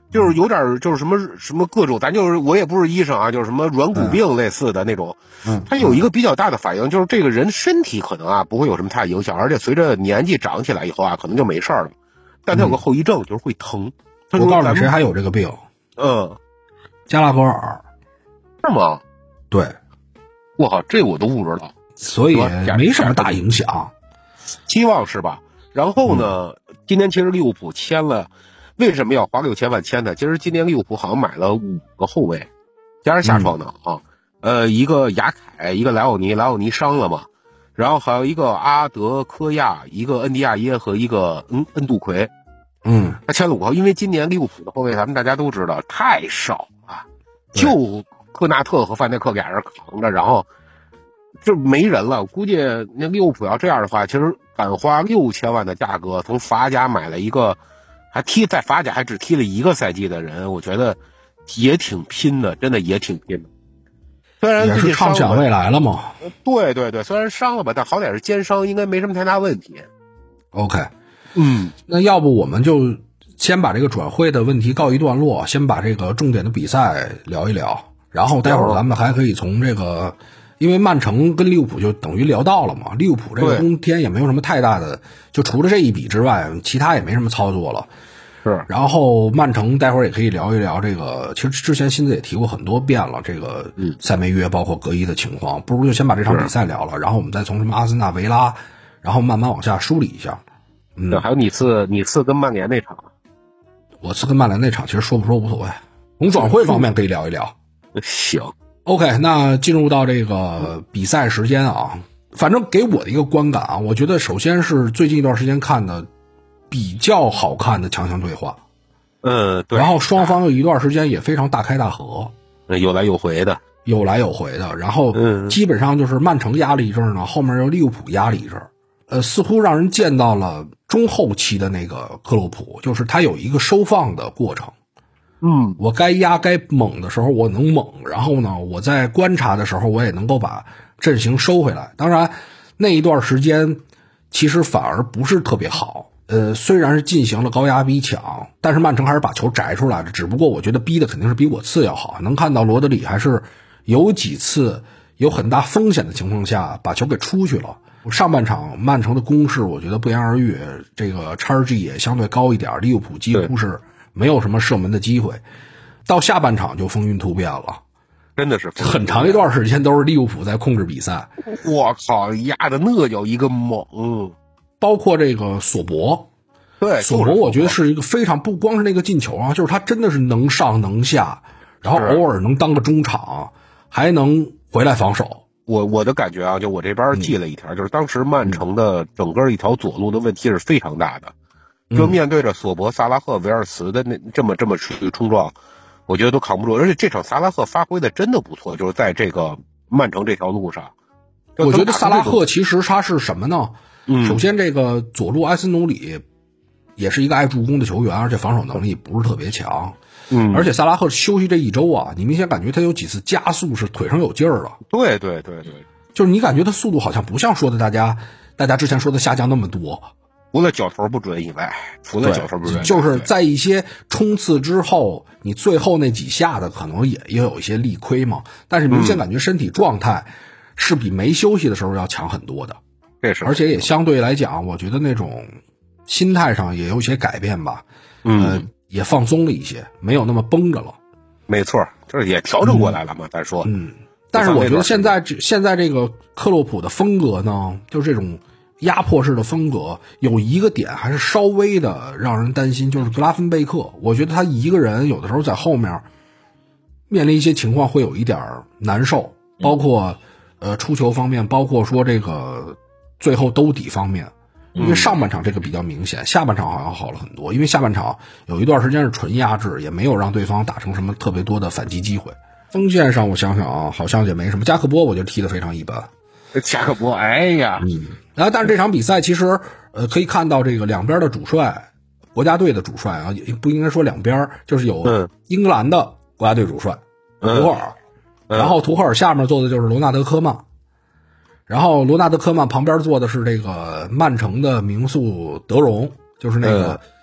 [SPEAKER 3] 就是有点就是什么各种，咱就是我也不是医生啊，就是什么软骨病类似的那种。它有一个比较大的反应，就是这个人身体可能啊不会有什么太影响，而且随着年纪长起来以后啊，可能就没事了。但它有个后遗症，就是会疼。
[SPEAKER 2] 我告诉你，谁还有这个病？加拉格尔。
[SPEAKER 3] 是吗？
[SPEAKER 2] 对。
[SPEAKER 3] 我靠，这我都不知道。
[SPEAKER 2] 所以没什么大影响。
[SPEAKER 3] 希望是吧？然后呢，今年其实利物浦签了，为什么要花6000万签呢？其实今年利物浦好像买了5个后卫，加上下窗的一个雅凯，一个莱奥尼伤了嘛，然后还有一个阿德科亚，一个恩迪亚耶和一个恩杜奎。他签了5号，因为今年利物浦的后卫咱们大家都知道太少了，就科纳特和范戴克俩人扛着，然后就没人了。估计那利物浦要这样的话，其实敢花6000万的价格从法甲买了一个在法甲还只踢了1个赛季的人，我觉得也挺拼的，真的也挺拼的。虽然
[SPEAKER 2] 也是畅想未来了嘛。
[SPEAKER 3] 对，虽然伤了吧，但好歹是肩伤，应该没什么太大问题。
[SPEAKER 2] OK。那要不我们就先把这个转会的问题告一段落，先把这个重点的比赛聊一聊，然后待会儿咱们还可以从这个，因为曼城跟利物浦就等于聊到了嘛，利物浦这个冬天也没有什么太大的，就除了这一笔之外，其他也没什么操作了。
[SPEAKER 3] 是，
[SPEAKER 2] 然后曼城待会儿也可以聊一聊这个，其实之前新子也提过很多遍了，这个塞梅约包括格伊的情况，不如就先把这场比赛聊了，然后我们再从什么阿森纳维拉，然后慢慢往下梳理一下。
[SPEAKER 3] 还有你次跟曼联那场，
[SPEAKER 2] 我次跟曼联那场其实说不说无所谓，从转会方面可以聊一聊。
[SPEAKER 3] 行
[SPEAKER 2] ，OK， 那进入到这个比赛时间啊，反正给我的一个观感啊，我觉得首先是最近一段时间看的比较好看的强强对话，
[SPEAKER 3] 对，
[SPEAKER 2] 然后双方有一段时间也非常大开大合，
[SPEAKER 3] 有来有回的，
[SPEAKER 2] 然后基本上就是曼城压了一阵呢，后面又利物浦压了一阵。似乎让人见到了中后期的那个克洛普，就是他有一个收放的过程。我该压该猛的时候我能猛，然后呢，我在观察的时候我也能够把阵型收回来。当然，那一段时间其实反而不是特别好。虽然是进行了高压逼抢，但是曼城还是把球摘出来了。只不过我觉得逼的肯定是比我次要好，能看到罗德里还是有几次有很大风险的情况下把球给出去了。上半场曼城的攻势我觉得不言而喻，这个 XG 也相对高一点，利物浦几乎是没有什么射门的机会。到下半场就风云突变了，
[SPEAKER 3] 真的是
[SPEAKER 2] 很长一段时间都是利物浦在控制比赛。
[SPEAKER 3] 我靠，压的那叫一个猛！
[SPEAKER 2] 包括这个索博，
[SPEAKER 3] 对，
[SPEAKER 2] 索博我觉得是一个非常，不光是那个进球啊，就是他真的是能上能下，然后偶尔能当个中场，还能回来防守。
[SPEAKER 3] 我的感觉啊，就我这边记了一条，就是当时曼城的整个一条左路的问题是非常大的，就面对着索博、萨拉赫、维尔茨的这么冲撞，我觉得都扛不住。而且这场萨拉赫发挥的真的不错，就是在这个曼城这条路上，
[SPEAKER 2] 我觉得萨拉赫其实他是什么呢？首先这个左路埃森努里也是一个爱助攻的球员，而且防守能力不是特别强。而且萨拉赫休息这一周啊，你明显感觉他有几次加速是腿上有劲儿了。
[SPEAKER 3] 对，
[SPEAKER 2] 就是你感觉他速度好像不像说的大家之前说的下降那么多，
[SPEAKER 3] 除了脚头不准以外，
[SPEAKER 2] 就是在一些冲刺之后，你最后那几下的可能也有一些力亏嘛，但是明显感觉身体状态是比没休息的时候要强很多的。
[SPEAKER 3] 这是，
[SPEAKER 2] 而且也相对来讲，我觉得那种心态上也有一些改变吧。也放松了一些，没有那么绷着了。
[SPEAKER 3] 没错，就是也调整过来了嘛。咱说，
[SPEAKER 2] 但是我觉得现在这个克洛普的风格呢，就是这种压迫式的风格，有一个点还是稍微的让人担心，就是格拉芬贝克。我觉得他一个人有的时候在后面面临一些情况会有一点难受，包括出球方面，包括说这个最后兜底方面。因为上半场这个比较明显，下半场好像好了很多。因为下半场有一段时间是纯压制，也没有让对方打成什么特别多的反击机会。锋线上我想想啊，好像也没什么。加克波我觉得踢得非常一般。
[SPEAKER 3] 加克波，哎呀，
[SPEAKER 2] 然后但是这场比赛其实可以看到这个两边的主帅，国家队的主帅啊，也不应该说两边，就是有英格兰的国家队主帅图赫尔，然后图赫尔下面坐的就是罗纳德科曼。然后罗纳德科曼旁边坐的是这个曼城的名宿德容，就是那个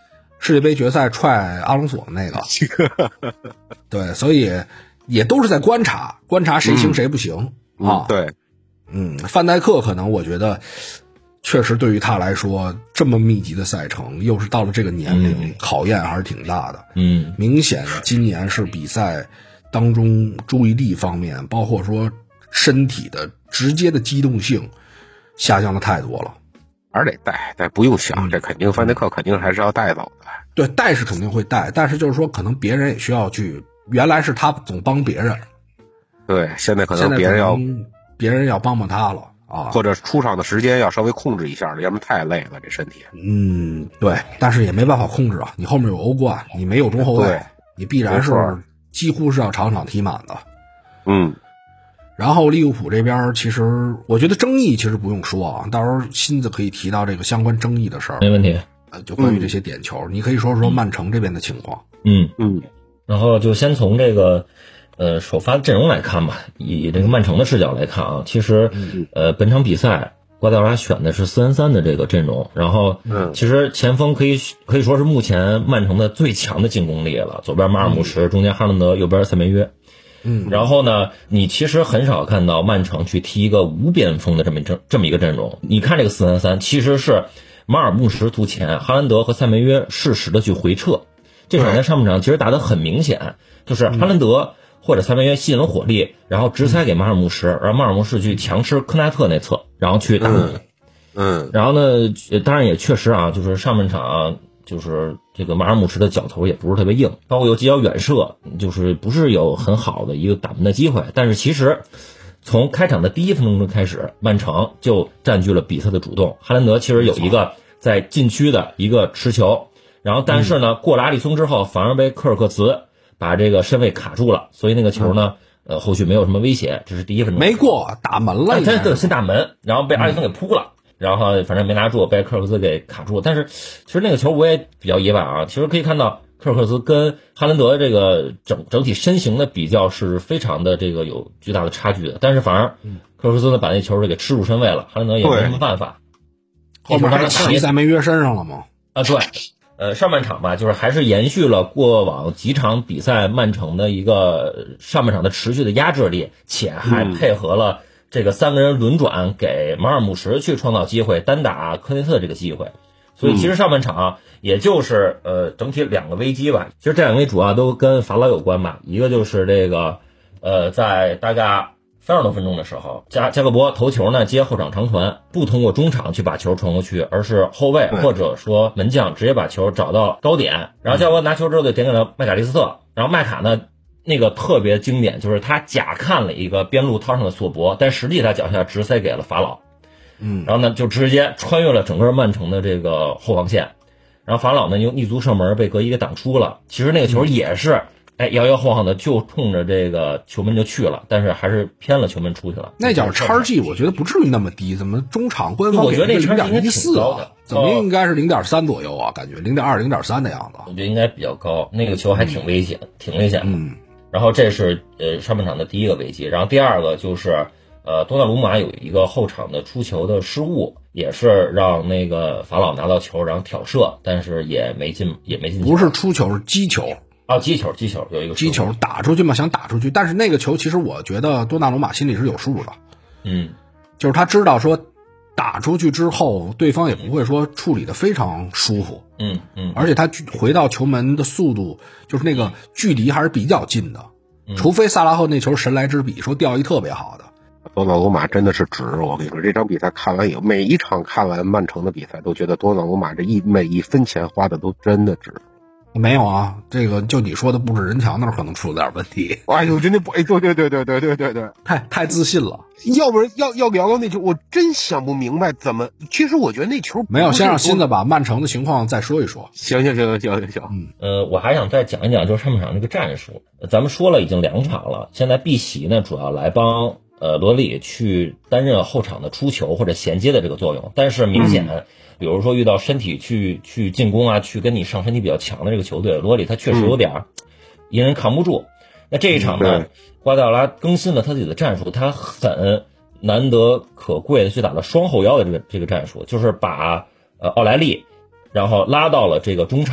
[SPEAKER 2] 世界杯决赛踹阿隆索的那个。对，所以也都是在观察谁行谁不行啊。
[SPEAKER 3] 对，
[SPEAKER 2] 范戴克可能我觉得确实对于他来说，这么密集的赛程，又是到了这个年龄，考验还是挺大的。明显今年是比赛当中注意力方面，包括说身体的直接的机动性下降的太多了。
[SPEAKER 3] 还是得带，不用想，这肯定范戴克肯定还是要带走的。
[SPEAKER 2] 对，带是肯定会带，但是就是说可能别人也需要去，原来是他总帮别人，
[SPEAKER 3] 对，现在可能别
[SPEAKER 2] 人要帮他了啊，
[SPEAKER 3] 或者出场的时间要稍微控制一下了，要不然太累了这身体。
[SPEAKER 2] 对，但是也没办法控制啊，你后面有欧冠，你没有中后卫，你必然是几乎是要场场踢满的。然后利物浦这边，其实我觉得争议其实不用说啊，到时候新子可以提到这个相关争议的事儿，
[SPEAKER 4] 没问题。
[SPEAKER 2] 就关于这些点球，你可以说曼城这边的情况。
[SPEAKER 4] 然后就先从这个首发阵容来看吧，以这个曼城的视角来看啊，其实本场比赛瓜迪奥拉选的是4-3-3的这个阵容，然后其实前锋可以说是目前曼城的最强的进攻力了，左边马尔穆什，中间哈兰德，右边塞梅约。然后呢，你其实很少看到曼城去踢一个无边锋的这么一个阵容。你看这个4-3-3，其实是马尔穆什突前，哈兰德和塞梅约适时的去回撤。这场在上半场其实打得很明显，就是哈兰德或者塞梅约吸引了火力，然后直塞给马尔穆什，让马尔穆什去强吃科奈特那侧，然后去打你。然后呢，当然也确实啊，就是上半场就是这个马尔穆什的脚头也不是特别硬，包括有几脚远射，就是不是有很好的一个打门的机会。但是其实从开场的第1分钟开始，曼城就占据了比赛的主动。哈兰德其实有一个在禁区的一个持球，然后但是呢，过了阿里松之后，反而被科尔克茨把这个身位卡住了，所以那个球呢，后续没有什么威胁。这是第1分钟
[SPEAKER 2] 没过，打门了，
[SPEAKER 4] 先打门，然后被阿里松给扑了。然后反正没拿住，被科尔克斯给卡住。但是其实那个球我也比较意外啊，其实可以看到科尔克斯跟哈兰德这个整体身形的比较是非常的这个有巨大的差距的。但是反而科尔克斯呢把那球给吃入身位了，哈兰德也没什么办法。
[SPEAKER 2] 后面还骑在梅约身上了吗？
[SPEAKER 4] 对，上半场吧，就是还是延续了过往几场比赛曼城的一个上半场的持续的压制力，且还配合了这个3个人轮转给马尔穆什去创造机会，单打科内特这个机会。所以其实上半场也就是整体2个危机吧。其实这2个危机主要都跟法老有关吧。一个就是这个在大概30多分钟的时候，加克伯头球呢接后场长传，不通过中场去把球传过去，而是后卫或者说门将直接把球找到高点，然后加克伯拿球之后就点给了麦卡利斯特，然后麦卡呢那个特别经典，就是他假看了一个边路套上的索博，但实际他脚下直塞给了法老，然后呢就直接穿越了整个曼城的这个后防线，然后法老呢又逆足射门被格伊给挡出了。其实那个球也是摇摇晃晃的就冲着这个球门就去了，但是还是偏了球门出去了。
[SPEAKER 2] 那脚叉 G 我觉得不至于那么低，怎么中场官方
[SPEAKER 4] 我觉得那叉 G
[SPEAKER 2] 0.14啊？怎么应该是0.3左右啊？感觉0.2、0.3的样子。
[SPEAKER 4] 我觉得应该比较高，那个球还挺危险，挺危险的。然后这是上半场的第一个危机，然后第二个就是多纳鲁马有一个后场的出球的失误，也是让那个法老拿到球然后挑射，但是也没进球。
[SPEAKER 2] 不是出球，是击球。
[SPEAKER 4] 击球有一个
[SPEAKER 2] 击球打出去嘛，想打出去，但是那个球其实我觉得多纳鲁马心里是有数的。就是他知道说打出去之后对方也不会说处理的非常舒服。而且他回到球门的速度就是那个距离还是比较近的。除非萨拉赫那球神来之笔说掉一特别好的。
[SPEAKER 3] 多纳鲁马真的是值，我跟你说这场比赛看完以后，每一场看完曼城的比赛都觉得多纳鲁马这每一分钱花的都真的值。
[SPEAKER 2] 没有啊，这个就你说的布置人墙那儿可能出了点问题。
[SPEAKER 3] 哎呦，真的不，对，
[SPEAKER 2] 太自信了。
[SPEAKER 3] 要不然要聊聊那球，我真想不明白怎么。其实我觉得那球
[SPEAKER 2] 没有，先让新的把曼城的情况再说一说。
[SPEAKER 3] 行。
[SPEAKER 4] 我还想再讲一讲，就是上半场这个战术。咱们说了已经2场了，现在碧玺呢主要来帮罗里去担任后场的出球或者衔接的这个作用，但是明显。比如说遇到身体去进攻啊，去跟你上身体比较强的这个球队，罗里他确实有点一人扛不住。那这一场呢，瓜迪奥拉更新了他自己的战术，他很难得可贵的去打了双后腰的这个战术，就是把奥莱利然后拉到了这个中场，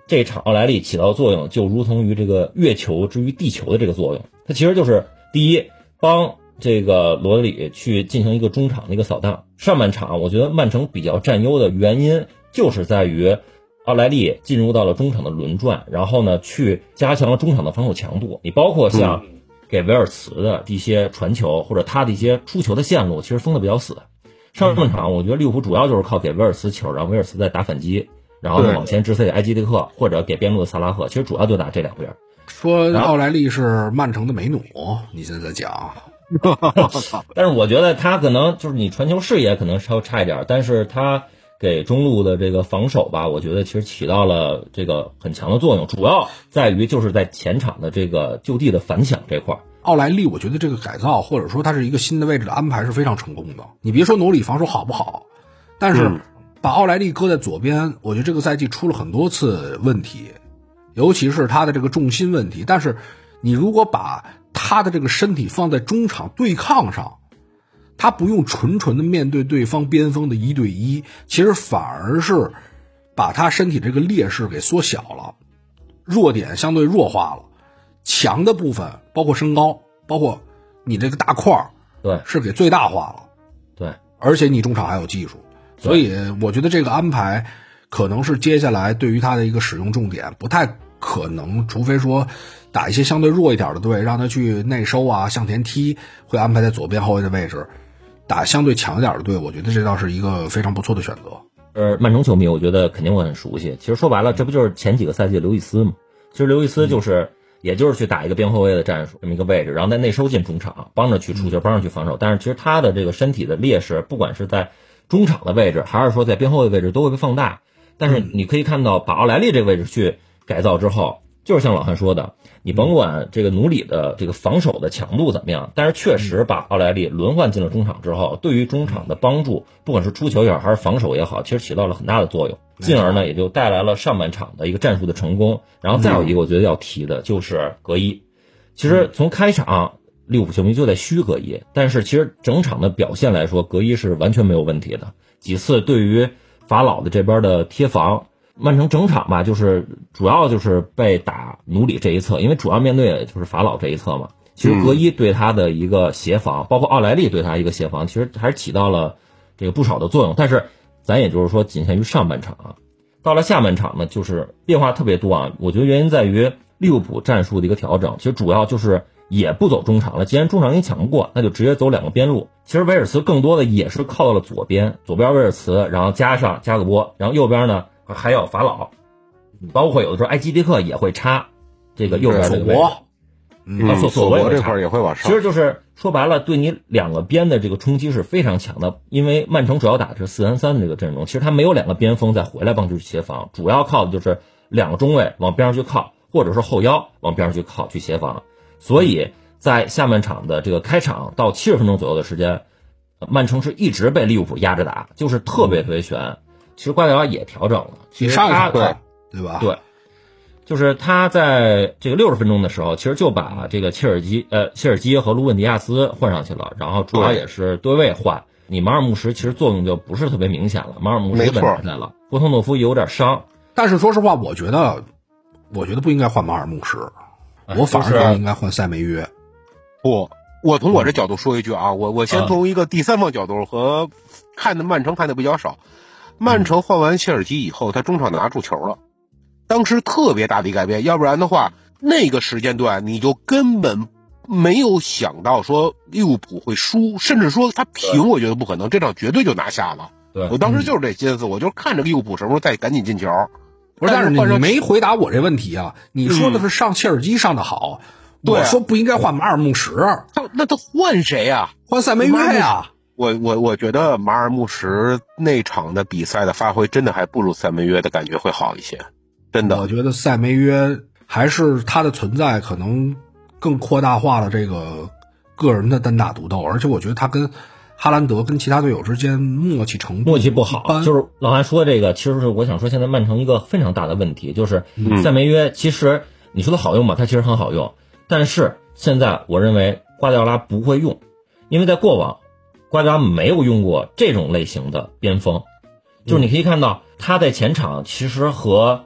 [SPEAKER 4] 这场奥莱利起到作用就如同于这个月球之于地球的这个作用，它其实就是第一，帮这个罗德里去进行一个中场的一个扫荡。上半场我觉得曼城比较占优的原因就是在于奥莱利进入到了中场的轮转，然后呢去加强了中场的防守强度。你包括像给维尔茨的一些传球或者他的一些出球的线路其实封的比较死。上半场我觉得利物浦主要就是靠给维尔茨球，然后维尔茨再打反击，然后往前直塞给埃基迪克或者给边路的萨拉赫，其实主要就打这两边。
[SPEAKER 2] 说奥莱利是曼城的梅努，你现在讲
[SPEAKER 4] 但是我觉得他可能就是你传球视野可能稍微差一点，但是他给中路的这个防守吧，我觉得其实起到了这个很强的作用，主要在于就是在前场的这个就地的反抢这块。
[SPEAKER 2] 奥莱利我觉得这个改造或者说他是一个新的位置的安排是非常成功的。你别说努里防守好不好，但是把奥莱利搁在左边，我觉得这个赛季出了很多次问题，尤其是他的这个重心问题。但是你如果把他的这个身体放在中场对抗上，他不用纯纯的面对对方边锋的1对1，其实反而是把他身体这个劣势给缩小了，弱点相对弱化了，强的部分包括身高，包括你这个大块，
[SPEAKER 4] 对，
[SPEAKER 2] 是给最大化了。
[SPEAKER 4] 对，
[SPEAKER 2] 而且你中场还有技术，所以我觉得这个安排可能是接下来对于他的一个使用重点，不太可能，除非说打一些相对弱一点的队，让他去内收啊，向前踢，会安排在左边后卫的位置。打相对强一点的队，我觉得这倒是一个非常不错的选择。
[SPEAKER 4] 曼城球迷我觉得肯定会很熟悉。其实说白了，这不就是前几个赛季的刘易斯吗？其实刘易斯也就是去打一个边后卫的战术，这么一个位置，然后再内收进中场，帮着去出球，帮着去防守。但是其实他的这个身体的劣势，不管是在中场的位置，还是说在边后卫位置，都会被放大。但是你可以看到，把奥莱利这个位置去改造之后，就是像老汉说的，你甭管这个努里的这个防守的强度怎么样，但是确实把奥莱利轮换进了中场之后，对于中场的帮助，不管是出球也好，还是防守也好，其实起到了很大的作用，进而呢也就带来了上半场的一个战术的成功。然后再有一个我觉得要提的就是格伊，其实从开场利物浦球迷就在嘘格伊，但是其实整场的表现来说，格伊是完全没有问题的。几次对于法老的这边的贴防，曼城整场吧，就是主要就是被打努里这一侧，因为主要面对的就是法老这一侧嘛。其实格伊对他的一个协防，包括奥莱利对他一个协防，其实还是起到了这个不少的作用。但是咱也就是说仅限于上半场啊，到了下半场呢，就是变化特别多啊。我觉得原因在于利物浦战术的一个调整，其实主要就是也不走中场了，既然中场你抢不过，那就直接走两个边路。其实维尔茨更多的也是靠到了左边维尔茨，然后加个波，然后右边呢还有法老，包括有的时候埃基迪克也会插这个右边这个位置，索博
[SPEAKER 3] 这块也会往上。
[SPEAKER 4] 其实就是说白了，对你两个边的这个冲击是非常强的，因为曼城主要打的是4-3-3的这个阵容，其实他没有两个边锋再回来帮助协防，主要靠的就是两个中卫往边上去靠，或者是后腰往边上去靠去协防。所以在下半场的这个开场到70分钟左右的时间，曼城是一直被利物浦压着打，就是特别特别悬。其实瓜迪奥拉也调整了，其实他
[SPEAKER 2] 对吧？
[SPEAKER 4] 对，就是他在这个60分钟的时候，其实就把这个切尔基和卢本迪亚斯换上去了，然后主要也是对位换。你马尔穆什其实作用就不是特别明显了，马尔穆什本来了，波托诺夫有点伤。
[SPEAKER 2] 但是说实话，我觉得不应该换马尔穆什，我反而觉得应该换塞梅约。
[SPEAKER 3] 不，我从我这角度说一句啊，我先从一个第三方角度和看的曼城看的比较少。曼城换完切尔基以后，他中场拿住球了，当时特别大的一改变，要不然的话，那个时间段你就根本没有想到说利物浦会输，甚至说他平，我觉得不可能，这场绝对就拿下了。
[SPEAKER 4] 对，
[SPEAKER 3] 我当时就是这心思，我就看着利物浦什么时候再赶紧进球。
[SPEAKER 2] 不是，但是你没回答我这问题啊！你说的是上切尔基上的好，我说不应该换马尔穆什，
[SPEAKER 3] 那他换谁呀？
[SPEAKER 2] 换塞梅约呀！
[SPEAKER 3] 我觉得马尔穆什那场的比赛的发挥真的还不如塞梅约的感觉会好一些，真的。
[SPEAKER 2] 我觉得塞梅约还是他的存在可能更扩大化了这个个人的单打独斗，而且我觉得他跟哈兰德跟其他队友之间默契
[SPEAKER 4] 不好。就是老韩说这个，其实是我想说现在曼城一个非常大的问题，就是塞梅约其实你说他好用吧，他其实很好用，但是现在我认为瓜迪奥拉不会用，因为在过往瓜迪奥拉没有用过这种类型的边锋，就是你可以看到他在前场其实和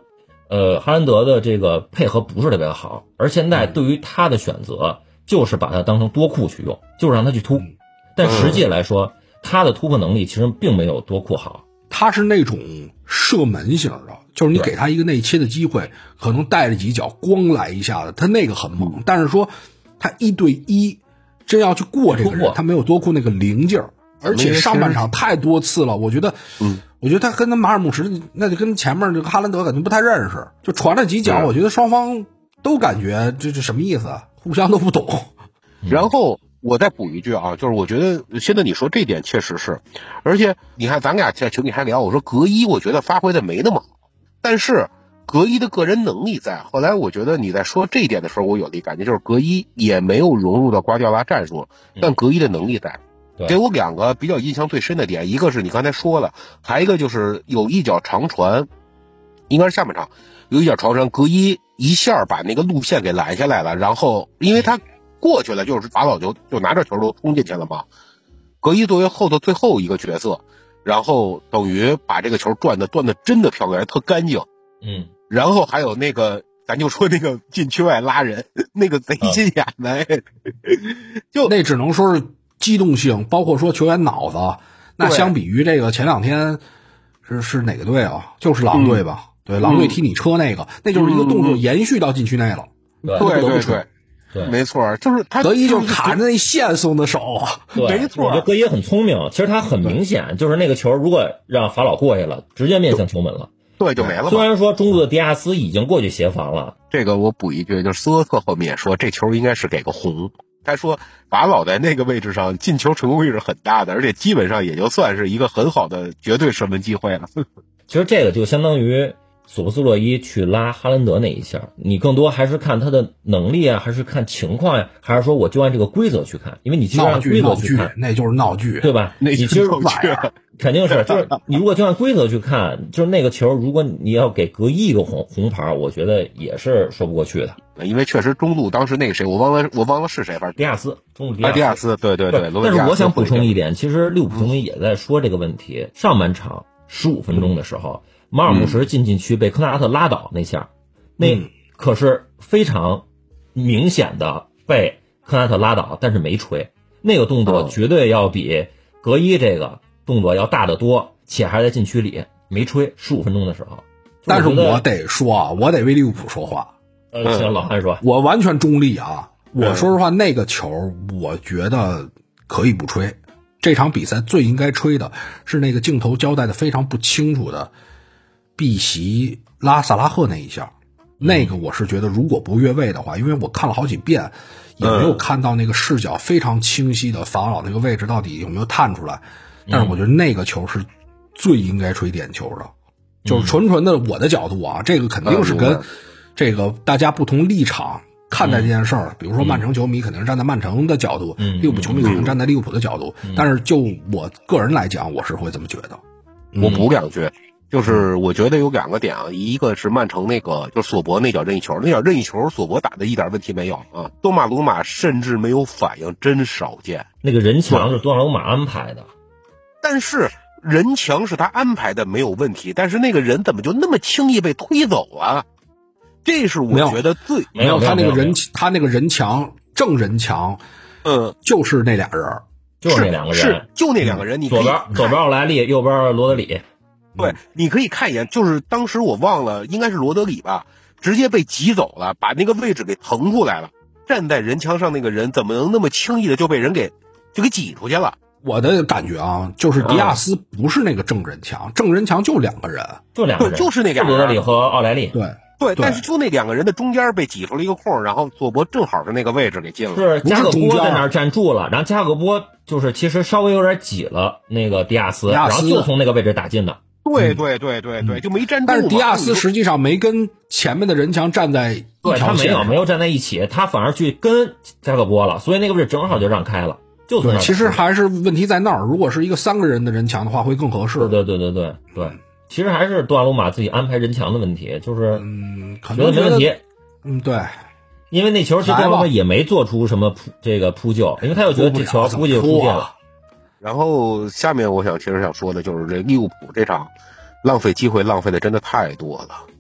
[SPEAKER 4] 哈兰德的这个配合不是特别好，而现在对于他的选择就是把他当成多库去用，就是让他去突，但实际来说，他的突破能力其实并没有多库好。
[SPEAKER 2] 他是那种射门型的，就是你给他一个内切的机会，可能带着几脚光来一下子，他那个很猛。但是说他1对1真要去过这个人，他没有多库那个灵劲儿，而且上半场太多次了，我觉得他跟他马尔穆什那就跟前面这个哈兰德感觉不太认识，就传了几脚，我觉得双方都感觉这什么意思啊，互相都不懂。
[SPEAKER 3] 然后我再补一句啊，就是我觉得现在你说这点确实是，而且你看咱俩在群里还聊，我说格伊我觉得发挥的没那么好，但是格伊的个人能力在。后来我觉得你在说这一点的时候，我有了一感觉，就是格伊也没有融入到瓜迪奥拉战术，但格伊的能力在。给我2个比较印象最深的点，一个是你刚才说了，还一个就是有一脚长传，应该是下半场有一脚长传，格伊一下把那个路线给拦下来了，然后因为他过去了，就是法老就拿着球都冲进去了嘛。格伊作为后头最后一个角色，然后等于把这个球断的真的漂亮，特干净。然后还有那个咱就说那个禁区外拉人，那个贼心眼的，就
[SPEAKER 2] 那只能说是机动性，包括说球员脑子。那相比于这个前2天是哪个队啊？就是狼队吧？对，狼队踢你车那个，那就是一个动作延续到禁区内了。
[SPEAKER 3] 对，没错，就是他
[SPEAKER 2] 德伊就卡着那线送的手，
[SPEAKER 3] 没错。
[SPEAKER 4] 我觉得德伊很聪明，其实他很明显，就是那个球如果让法老过去了，直接面向球门了，
[SPEAKER 3] 对，就没了。
[SPEAKER 4] 虽然说中路的迪亚斯已经过去协防了，
[SPEAKER 3] 这个我补一句，就是斯科特后面也说这球应该是给个红。他说法老在那个位置上进球成功率是很大的，而且基本上也就算是一个很好的绝对射门机会了。
[SPEAKER 4] 其实这个就相当于索布斯洛伊去拉哈兰德那一下，你更多还是看他的能力啊，还是看情况呀，还是说我就按这个规则去看？因为你其实按规则去看，
[SPEAKER 2] 那就是闹剧，
[SPEAKER 4] 对吧？你其实肯定是，就是你如果就按规则去看，就是那个球，如果你要给格伊一个红牌，我觉得也是说不过去的。
[SPEAKER 3] 因为确实中路当时那个谁，我忘了是谁，反正
[SPEAKER 4] 迪亚斯，中路
[SPEAKER 3] 迪亚斯，对。
[SPEAKER 4] 但是我想补充一点，其实利物浦球迷也在说这个问题。上半场15分钟的时候，马尔穆什进禁区被科纳特拉倒那下，那可是非常明显的被科纳特拉倒，但是没吹。那个动作绝对要比格伊这个动作要大得多，且还在禁区里没吹。15分钟的时候，
[SPEAKER 2] 但是我得说啊，我得为利物浦说话。
[SPEAKER 4] 行，老汉说，
[SPEAKER 2] 我完全中立啊。我说实话，那个球我觉得可以不吹。这场比赛最应该吹的是那个镜头交代的非常不清楚的碧玺拉萨拉赫那一下，那个我是觉得如果不越位的话，因为我看了好几遍，也没有看到那个视角非常清晰的法老那个位置到底有没有探出来，但是我觉得那个球是最应该吹点球的，就是纯的我的角度啊，这个肯定是跟这个大家不同立场看待这件事儿，比如说曼城球迷肯定是站在曼城的角度，利物浦球迷肯定站在利物浦的角度，但是就我个人来讲，我是会这么觉得。
[SPEAKER 3] 我补2句，就是我觉得有2个点啊，一个是曼城那个就是索博那脚任意球，那脚任意球索博打的一点问题没有啊，多马鲁马甚至没有反应，真少见。
[SPEAKER 4] 那个人墙是多马鲁马安排的，
[SPEAKER 3] 但是人墙是他安排的没有问题，但是那个人怎么就那么轻易被推走了？这是我觉得最
[SPEAKER 2] 没有他那个人墙正人墙，就是那俩人，
[SPEAKER 4] 就是那2个人，
[SPEAKER 3] 就那2个人。你
[SPEAKER 4] 左边奥莱利，右边罗德里。
[SPEAKER 3] 对，你可以看一眼，就是当时我忘了，应该是罗德里吧，直接被挤走了，把那个位置给腾出来了。站在人墙上那个人怎么能那么轻易的就被人给挤出去了？
[SPEAKER 2] 我的感觉啊，就是迪亚斯不是那个正人墙，正人墙就2个人，
[SPEAKER 3] 就是那2个人，
[SPEAKER 4] 罗德里和奥莱利。
[SPEAKER 3] 对，但是就那2个人的中间被挤出了一个空，然后佐博正好是那个位置给进了。
[SPEAKER 4] 是加克波在那儿站住了，然后加克波就是其实稍微有点挤了那个迪亚斯，然后就从那个位置打进的。
[SPEAKER 3] 对，就没站住。
[SPEAKER 2] 但是迪亚斯实际上没跟前面的人墙站在一条线，
[SPEAKER 4] 他没有站在一起，他反而去跟加克波了，所以那个位置正好就让开了。就
[SPEAKER 2] 对，其实还是问题在那儿。如果是一个3个人的人墙的话，会更合适。
[SPEAKER 4] 对。其实还是多纳鲁马自己安排人墙的问题，就是
[SPEAKER 2] 可能
[SPEAKER 4] 没问题。
[SPEAKER 2] 对，
[SPEAKER 4] 因为那球其实多纳鲁马也没做出什么扑救，因为他又觉得这球估计就出界了。
[SPEAKER 3] 然后下面其实想说的就是这利物浦这场浪费机会浪费的真的太多了。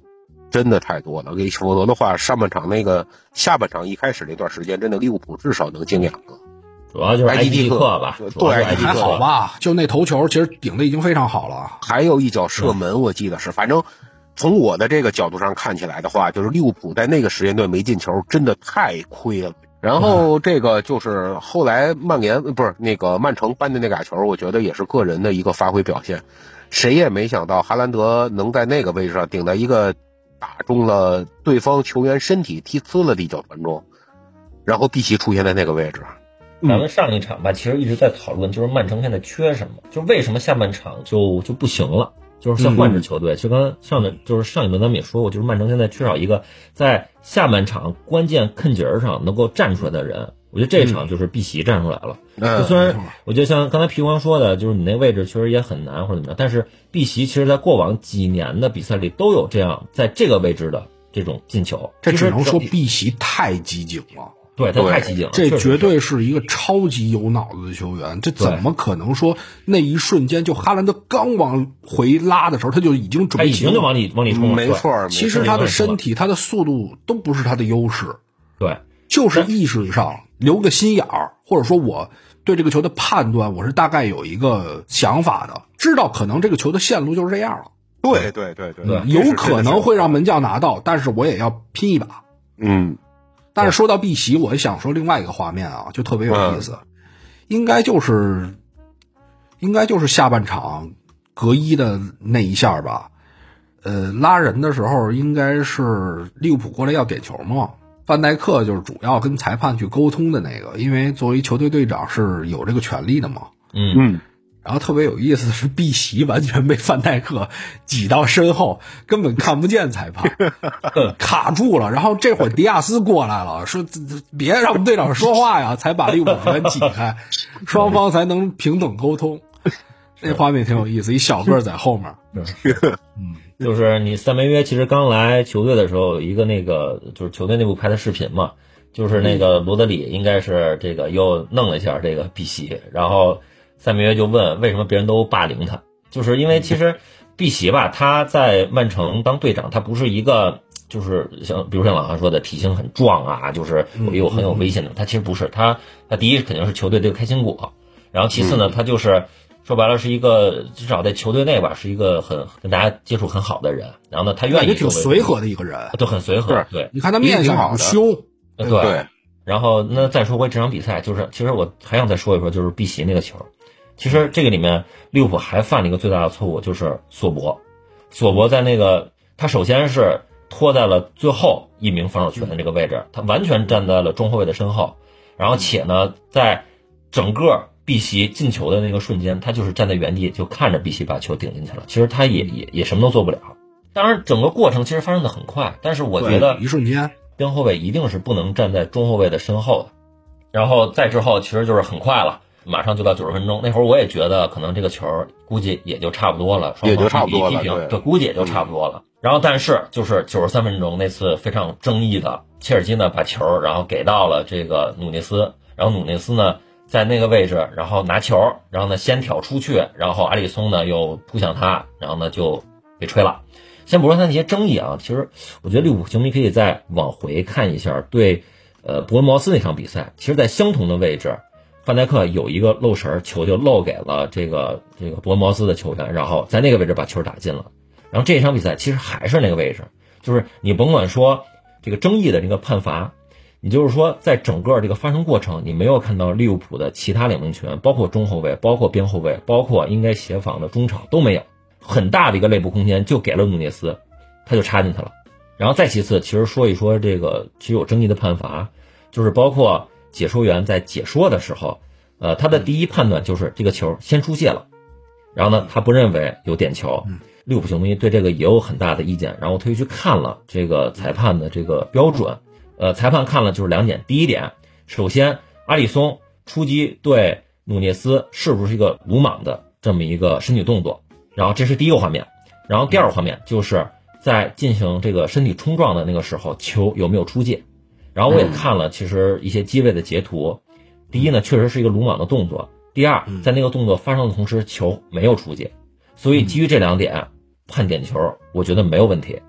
[SPEAKER 3] 真的太多了。否则的话，下半场一开始那段时间，真的利物浦至少能进2个。
[SPEAKER 4] 主要就是埃迪克吧，
[SPEAKER 3] 对，
[SPEAKER 2] 还好吧，就那头球其实顶的已经非常好了。
[SPEAKER 3] 还有一脚射门，我记得是，反正从我的这个角度上看起来的话，就是利物浦在那个时间段没进球，真的太亏了。然后这个就是后来曼城扳的那个球，我觉得也是个人的一个发挥表现。谁也没想到哈兰德能在那个位置上顶在一个打中了对方球员身体踢呲了的一脚传中，然后碧玺出现在那个位置。
[SPEAKER 4] 咱们上一场吧，其实一直在讨论，就是曼城现在缺什么，就为什么下半场就不行了。就是像换支球队，就刚上一轮咱们也说过，就是曼城现在缺少一个在下半场关键坑节上能够站出来的人。我觉得这一场就是碧玺站出来了。就虽然我觉得像刚才皮光说的，就是你那位置确实也很难或者怎么样，但是碧玺其实在过往几年的比赛里都有这样在这个位置的这种进球。
[SPEAKER 2] 这只能说碧玺太机警了。
[SPEAKER 4] 对，他太激进了，
[SPEAKER 2] 这绝对是一个超级有脑子的球员。这怎么可能说那一瞬间就哈兰德刚往回拉的时候，他就已经准备
[SPEAKER 4] 停了，就往里冲了？
[SPEAKER 3] 没错，
[SPEAKER 2] 其实他的身体、他的速度都不是他的优势，
[SPEAKER 4] 对，
[SPEAKER 2] 就是意识上留个心眼儿，或者说我对这个球的判断，我是大概有一个想法的，知道可能这个球的线路就是这样了。
[SPEAKER 3] 对，
[SPEAKER 2] 有可能会让门将拿到，但是我也要拼一把。但是说到碧玺，我想说另外一个画面啊，就特别有意思，应该就是下半场隔一的那一下吧，拉人的时候应该是利物浦过来要点球嘛，范戴克就是主要跟裁判去沟通的那个，因为作为球队队长是有这个权利的嘛。然后特别有意思的是，碧玺完全被范戴克挤到身后，根本看不见裁判，卡住了。然后这会儿迪亚斯过来了，说别让我们队长说话呀，才把利物浦人挤开，双方才能平等沟通。这画面挺有意思，一小个在后面。
[SPEAKER 4] 就是你塞梅约其实刚来球队的时候，一个那个就是球队内部拍的视频嘛，就是那个罗德里应该是这个又弄了一下这个碧玺，然后塞梅约就问为什么别人都霸凌他，就是因为其实碧玺吧，他在曼城当队长，他不是一个就是比如像老韩说的体型很壮啊，就是有很有危险的，他其实不是，他第一肯定是球队这个开心果，然后其次呢，他就是说白了是一至少在球队内吧，是一个跟大家接触很好的人，然后呢，他愿意
[SPEAKER 2] 挺随和的一个人，
[SPEAKER 4] 对，很随和，对，
[SPEAKER 2] 你看他面相很凶，
[SPEAKER 4] 对。然后那再说回这场比赛，就是其实我还想再说一说，就是碧玺那个球。其实这个里面利物浦还犯了一个最大的错误，就是索博在那个他首先是拖在了最后一名防守球员的这个位置，他完全站在了中后卫的身后，然后且呢在整个碧玺进球的那个瞬间，他就是站在原地就看着碧玺把球顶进去了，其实他也什么都做不了。当然整个过程其实发生的很快，但是我觉得
[SPEAKER 2] 一瞬间
[SPEAKER 4] 边后卫一定是不能站在中后卫的身后的，然后再之后其实就是很快了，马上就到90分钟，那会儿我也觉得可能这个球估计也就差不多了，
[SPEAKER 3] 也就差不多了，
[SPEAKER 4] 对，估计也就差不多了。然后但是就是93分钟那次非常争议的，切尔西呢把球然后给到了这个努内斯，然后努内斯呢在那个位置然后拿球，然后呢先挑出去，然后阿里松呢又扑向他，然后呢就被吹了。先不说他那些争议啊，其实我觉得利物浦球迷可以再往回看一下，对伯恩茅斯那场比赛，其实在相同的位置，范戴克有一个漏神，球就漏给了这个伯恩茅斯的球员，然后在那个位置把球打进了。然后这场比赛其实还是那个位置，就是你甭管说这个争议的这个判罚，你就是说在整个这个发生过程，你没有看到利物浦的其他两名球员，包括中后卫，包括边后卫，包括应该协防的中场都没有，很大的一个内部空间就给了努涅斯，他就插进去了。然后再其次，其实说一说这个其实有争议的判罚，就是包括解说员在解说的时候，他的第一判断就是这个球先出界了，然后呢他不认为有点球。利物浦球迷对这个也有很大的意见，然后特意去看了这个裁判的这个标准，裁判看了就是2点，第一点，首先阿里松出击对努涅斯是不是一个鲁莽的这么一个身体动作，然后这是第一个画面，然后第二个画面就是在进行这个身体冲撞的那个时候球有没有出界，然后我也看了其实一些机位的截图，第一呢确实是一个鲁莽的动作，第二在那个动作发生的同时球没有出界，所以基于这2点判点球我觉得没有问题。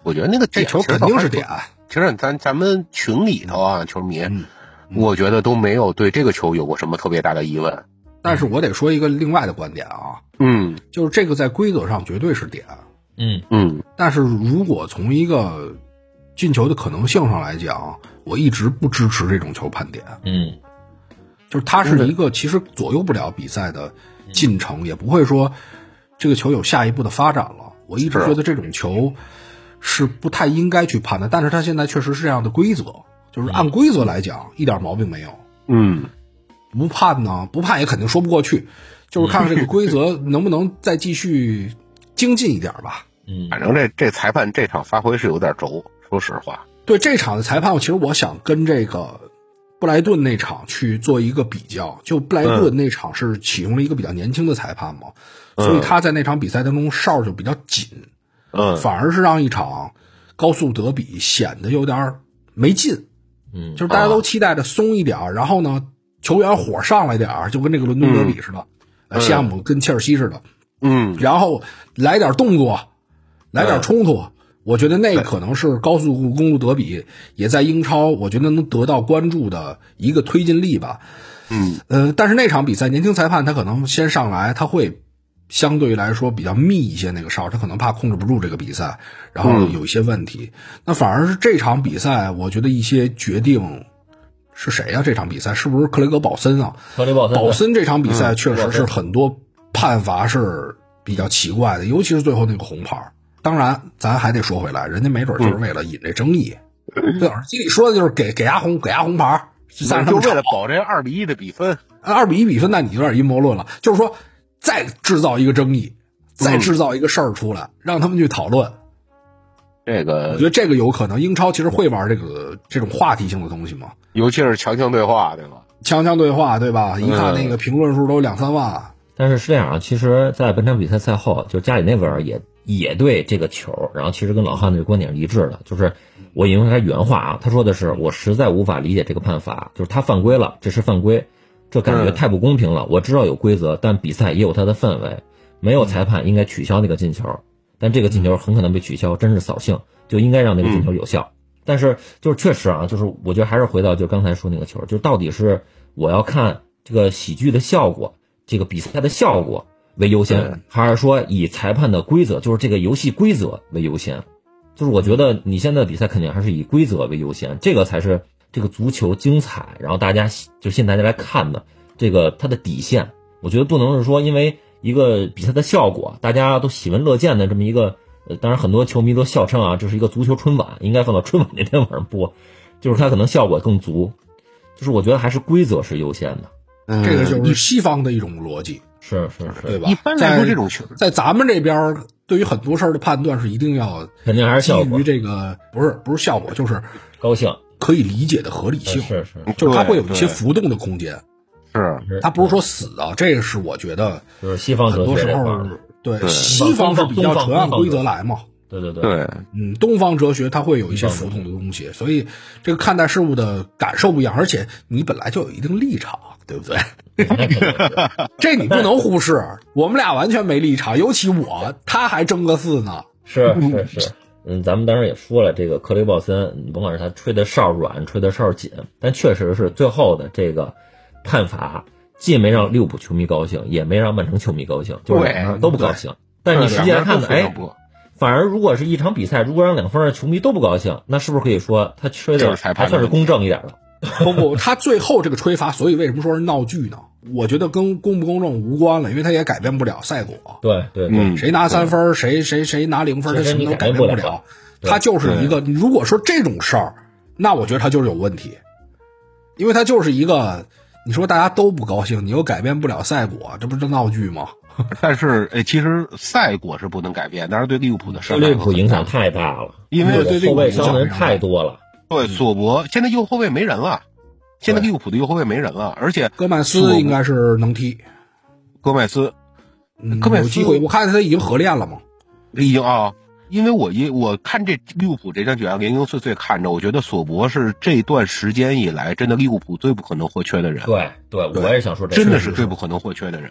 [SPEAKER 3] 我觉得那个
[SPEAKER 2] 这球肯定是点。
[SPEAKER 3] 其实咱们群里头啊，球迷，我觉得都没有对这个球有过什么特别大的疑问。
[SPEAKER 2] 但是我得说一个另外的观点啊，就是这个在规则上绝对是点，但是如果从一个进球的可能性上来讲，我一直不支持这种球判点，就是它是一个其实左右不了比赛的进程，也不会说这个球有下一步的发展了。我一直觉得这种球是不太应该去判的，但是它现在确实是这样的规则，就是按规则来讲一点毛病没有。不判呢，不判也肯定说不过去，就是看看这个规则能不能再继续精进一点吧。
[SPEAKER 3] 反正这裁判这场发挥是有点轴，说实话。
[SPEAKER 2] 对这场的裁判，其实我想跟这个布莱顿那场去做一个比较。就布莱顿那场是启用了一个比较年轻的裁判嘛，所以他在那场比赛当中哨就比较紧，反而是让一场高速德比显得有点没劲。就是大家都期待着松一点，然后呢球员火上来点，就跟这个伦敦德比似的，西汉姆跟切尔西似的，然后来点动作，来点冲突，我觉得那可能是高速公路德比也在英超，我觉得能得到关注的一个推进力吧。但是那场比赛年轻裁判他可能先上来，他会相对来说比较密一些那个哨，他可能怕控制不住这个比赛，然后有一些问题。那反而是这场比赛，我觉得一些决定。是谁啊？这场比赛是不是克雷格堡森啊？堡森这场比赛确实是很多判罚是比较奇怪的，尤其是最后那个红牌。当然，咱还得说回来，人家没准就是为了引这争议。对，耳机里说的就是给伢红牌，
[SPEAKER 3] 就为了保这2-1的比分。
[SPEAKER 2] 2-1比分，那你有点阴谋论了。就是说，再制造一个争议，再制造一个事儿出来，让他们去讨论。我觉得这个有可能，英超其实会玩这种话题性的东西嘛，
[SPEAKER 3] 尤其是强强对话，对吧？
[SPEAKER 2] 强强对话，对吧？一看那个评论数都2-3万。
[SPEAKER 4] 但是这样啊，其实，在本场比赛赛后，就加里内维尔也对这个球，然后其实跟老汉的观点是一致的，就是我引用他原话啊，他说的是我实在无法理解这个判罚，就是他犯规了，这是犯规，这感觉太不公平了。我知道有规则，但比赛也有它的氛围，没有裁判应该取消那个进球。但这个进球很可能被取消，真是扫兴，就应该让那个进球有效。但是就是确实啊，就是我觉得还是回到就刚才说那个球，就到底是我要看这个喜剧的效果，这个比赛的效果为优先，还是说以裁判的规则，就是这个游戏规则为优先？就是我觉得你现在的比赛肯定还是以规则为优先，这个才是这个足球精彩，然后大家就吸引大家来看的这个它的底线。我觉得不能是说因为一个比赛的效果，大家都喜闻乐见的这么一个，当然很多球迷都笑称啊，这是一个足球春晚，应该放到春晚那天晚上播，就是它可能效果更足。就是我觉得还是规则是优先的，
[SPEAKER 2] 这个就是西方的一种逻辑，
[SPEAKER 4] 是，
[SPEAKER 2] 对吧？
[SPEAKER 3] 一般来说，这种球
[SPEAKER 2] 在咱们这边对于很多事儿的判断是一定要
[SPEAKER 4] 肯定还是效果，
[SPEAKER 2] 基于这个不是效果，就是
[SPEAKER 4] 高兴
[SPEAKER 2] 可以理解的合理性，
[SPEAKER 4] 是，
[SPEAKER 2] 就是它会有一些浮动的空间。
[SPEAKER 3] 是，
[SPEAKER 2] 它不是说死的，这个是我觉得
[SPEAKER 4] 就是西方
[SPEAKER 2] 很多时候对西方是比较纯按规则来嘛，
[SPEAKER 4] 对，
[SPEAKER 2] 东方哲学它会有一些浮动的东西，所以这个看待事物的感受不一样，而且你本来就有一定立场，对不对？这你不能忽视，我们俩完全没立场，尤其他还争个4呢。
[SPEAKER 4] 是，咱们当时也说了，这个克雷鲍森，甭管是他吹的哨软，吹的哨紧，但确实是最后的这个判罚，既没让利物浦球迷高兴，也没让曼城球迷高兴，就是两边都不高兴。但是你实际来看呢，反而如果是一场比赛，如果让两方的球迷都不高兴，那是不是可以说他吹的还算是公正一点了？
[SPEAKER 2] 不，他最后这个吹罚，所以为什么说是闹剧呢？我觉得跟公不公正无关了，因为他也改变不了赛果。
[SPEAKER 4] 对，
[SPEAKER 2] 谁拿3分，谁拿0分，他什么都改变不了。他就是一个，如果说这种事儿，那我觉得他就是有问题，因为他就是一个，你说大家都不高兴，你又改变不了赛果，这不是闹剧吗？
[SPEAKER 3] 但是其实赛果是不能改变，但是对利物浦的伤害，
[SPEAKER 4] 对利物浦影响太大了，
[SPEAKER 3] 因为
[SPEAKER 4] 后卫伤的人太多了。
[SPEAKER 3] 对，索博现在右后卫没人了，现在利物浦的右后卫没人了，而且
[SPEAKER 2] 戈麦斯应该是能踢。
[SPEAKER 3] 戈麦斯
[SPEAKER 2] 有机会，我看他已经合练了嘛。
[SPEAKER 3] 已经啊，因为我看这利物浦这场9-2零0最看着，我觉得索博是这段时间以来真的利物浦最不可能或缺的人。
[SPEAKER 4] 对，我也想说这
[SPEAKER 3] 真的是最不可能或缺的人。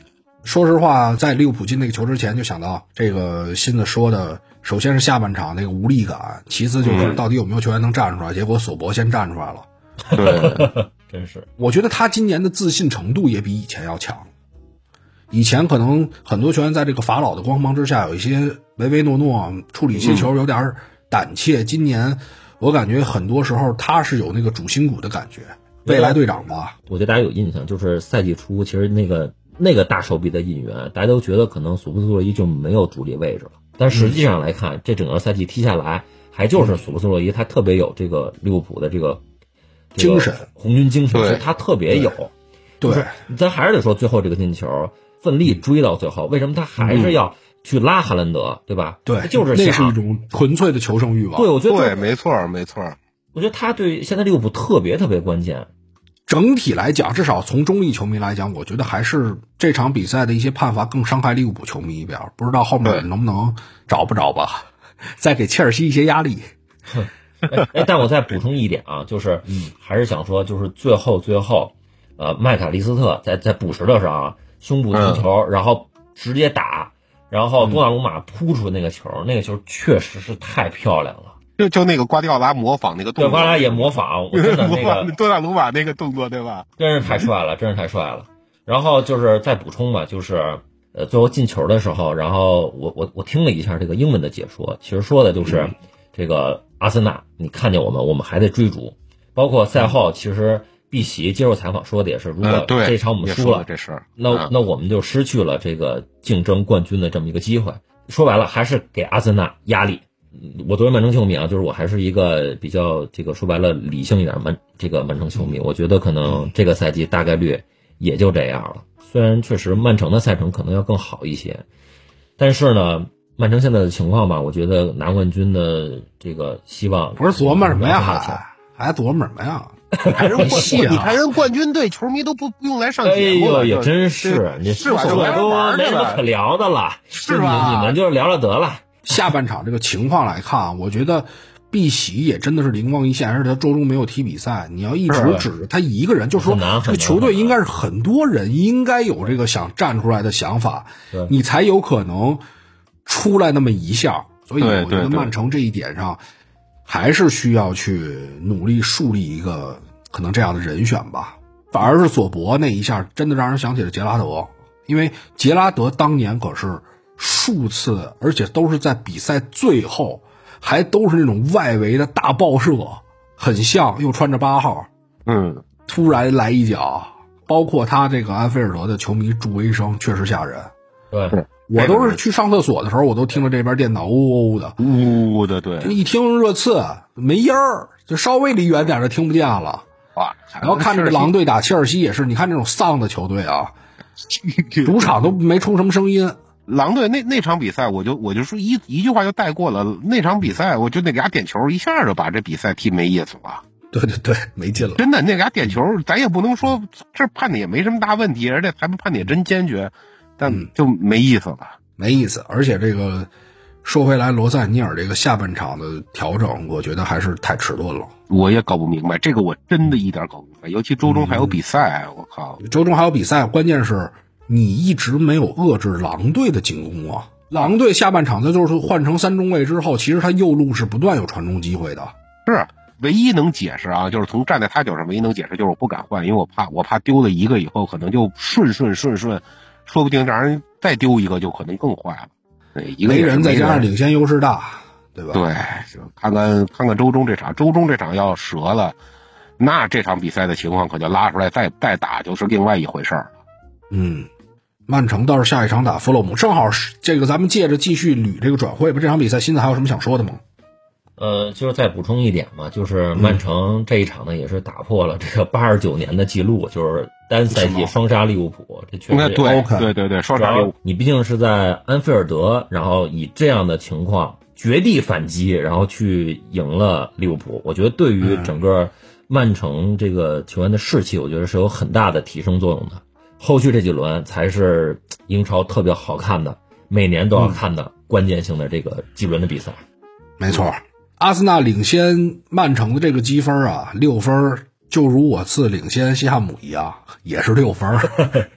[SPEAKER 2] 说实话，在利物浦进那个球之前，就想到这个新的说的，首先是下半场那个无力感，其次就是到底有没有球员能站出来。结果索博先站出来了，
[SPEAKER 3] 对，
[SPEAKER 4] 真是。
[SPEAKER 2] 我觉得他今年的自信程度也比以前要强。以前可能很多球员在这个法老的光芒之下有一些唯唯诺诺，处理一些球有点胆怯。今年我感觉很多时候他是有那个主心骨的感觉，未来队长吧。
[SPEAKER 4] 我觉得大家有印象，就是赛季初其实那个大手臂的引援，大家都觉得可能索布斯洛伊就没有主力位置了，但实际上来看，这整个赛季踢下来，还就是索布斯洛伊他特别有这个利物浦的这个
[SPEAKER 2] 精神，
[SPEAKER 4] 红军精神，其实他特别有。
[SPEAKER 2] 对，
[SPEAKER 4] 咱还是得说最后这个进球，奋力追到最后，为什么他还是要去拉哈兰德，对吧？
[SPEAKER 2] 对，
[SPEAKER 4] 就是
[SPEAKER 2] 那是一种纯粹的求胜欲望。
[SPEAKER 4] 对，我觉得
[SPEAKER 3] 对，没错没错。
[SPEAKER 4] 我觉得他对现在利物浦特别特别关键。
[SPEAKER 2] 整体来讲，至少从中立球迷来讲，我觉得还是这场比赛的一些判罚更伤害利物浦球迷一点，不知道后面能不能找不着吧，再给切尔西一些压力。
[SPEAKER 4] 但我再补充一点啊，就是还是想说，就是最后麦卡利斯特在补时的时候啊，胸部停球，然后直接打，然后多纳鲁马扑出那个球，那个球确实是太漂亮了。
[SPEAKER 3] 就那个瓜迪奥拉模仿那个动作，
[SPEAKER 4] 对，瓜迪奥拉也模仿，我真的那个
[SPEAKER 3] 多纳鲁马那个动作，对吧？
[SPEAKER 4] 真是太帅了，真是太帅了。然后就是再补充吧，就是最后进球的时候，然后我听了一下这个英文的解说，其实说的就是这个阿森纳，你看见我们还在追逐，包括赛后其实碧玺接受采访说的也是，如果这一场我们输了，
[SPEAKER 3] 这事
[SPEAKER 4] 那我们就失去了这个竞争冠军的这么一个机会。说白了，还是给阿森纳压力。我作为曼城球迷啊，就是我还是一个比较这个说白了理性一点曼城球迷，我觉得可能这个赛季大概率也就这样了。虽然确实曼城的赛程可能要更好一些，但是呢，曼城现在的情况吧，我觉得拿冠军的这个希望
[SPEAKER 2] 不是琢磨什么呀，还琢磨什么呀？
[SPEAKER 3] 你看人冠军队球迷都不用来上节目了，
[SPEAKER 4] 哎呦，也真是，你
[SPEAKER 3] 是吧？
[SPEAKER 4] 都没什么可聊的了，
[SPEAKER 3] 是吧？
[SPEAKER 4] 你们就聊聊得了。
[SPEAKER 2] 下半场这个情况来看，我觉得碧玺也真的是灵光一现，而且他周中没有踢比赛，你要一直指着他一个人，就说这个球队应该是很多人应该有这个想站出来的想法，你才有可能出来那么一下。所以我觉得曼城这一点上还是需要去努力树立一个可能这样的人选吧。反而是索博那一下真的让人想起了杰拉德，因为杰拉德当年可是数次，而且都是在比赛最后，还都是那种外围的大爆射，很像，又穿着8号，突然来一脚，包括他这个安菲尔德的球迷助威声确实吓人。
[SPEAKER 4] 对，
[SPEAKER 2] 我都是去上厕所的时候，我都听着这边电脑呜呜的，
[SPEAKER 3] 对，
[SPEAKER 2] 一听热刺没音儿，就稍微离远点就听不见了。然后看这个狼队打切尔西也是，你看这种丧的球队啊，主场都没出什么声音。
[SPEAKER 3] 狼队那场比赛，我就说一句话就带过了。那场比赛，我就那俩点球一下就把这比赛踢没意思了。
[SPEAKER 2] 对，没劲了。
[SPEAKER 3] 真的，那俩点球，咱也不能说这判的也没什么大问题，而且裁判判的也真坚决，但就没意思了，
[SPEAKER 2] 没意思。而且这个说回来，罗塞尼尔这个下半场的调整，我觉得还是太迟钝了。
[SPEAKER 3] 我也搞不明白，这个我真的一点搞不明白。尤其周中还有比赛，我靠！
[SPEAKER 2] 周中还有比赛，关键是你一直没有遏制狼队的进攻啊！狼队下半场他就是换成3中卫之后，其实他右路是不断有传中机会的。
[SPEAKER 3] 是唯一能解释啊，就是从站在他脚上唯一能解释就是我不敢换，因为我怕丢了一个以后可能就顺，说不定让人再丢一个就可能更坏了。一个
[SPEAKER 2] 没人再加上领先优势大，对吧？
[SPEAKER 3] 对，就看看周中这场要折了，那这场比赛的情况可就拉出来再打就是另外一回事儿了。
[SPEAKER 2] 曼城倒是下一场打弗洛姆，正好是这个咱们借着继续捋这个转会吧。这场比赛现在还有什么想说的吗？
[SPEAKER 4] 就是再补充一点嘛，就是曼城这一场呢也是打破了这个89年的记录，就是单赛季双杀利物浦，这确实
[SPEAKER 3] 对，双杀利物浦。
[SPEAKER 4] 你毕竟是在安菲尔德，然后以这样的情况绝地反击，然后去赢了利物浦，我觉得对于整个曼城这个球员的士气，我觉得是有很大的提升作用的。后续这几轮才是英超特别好看的，每年都要看的关键性的这个几轮的比赛。
[SPEAKER 2] 没错，阿森纳领先曼城的这个积分啊，6分，就如我次领先西汉姆一样，也是6分。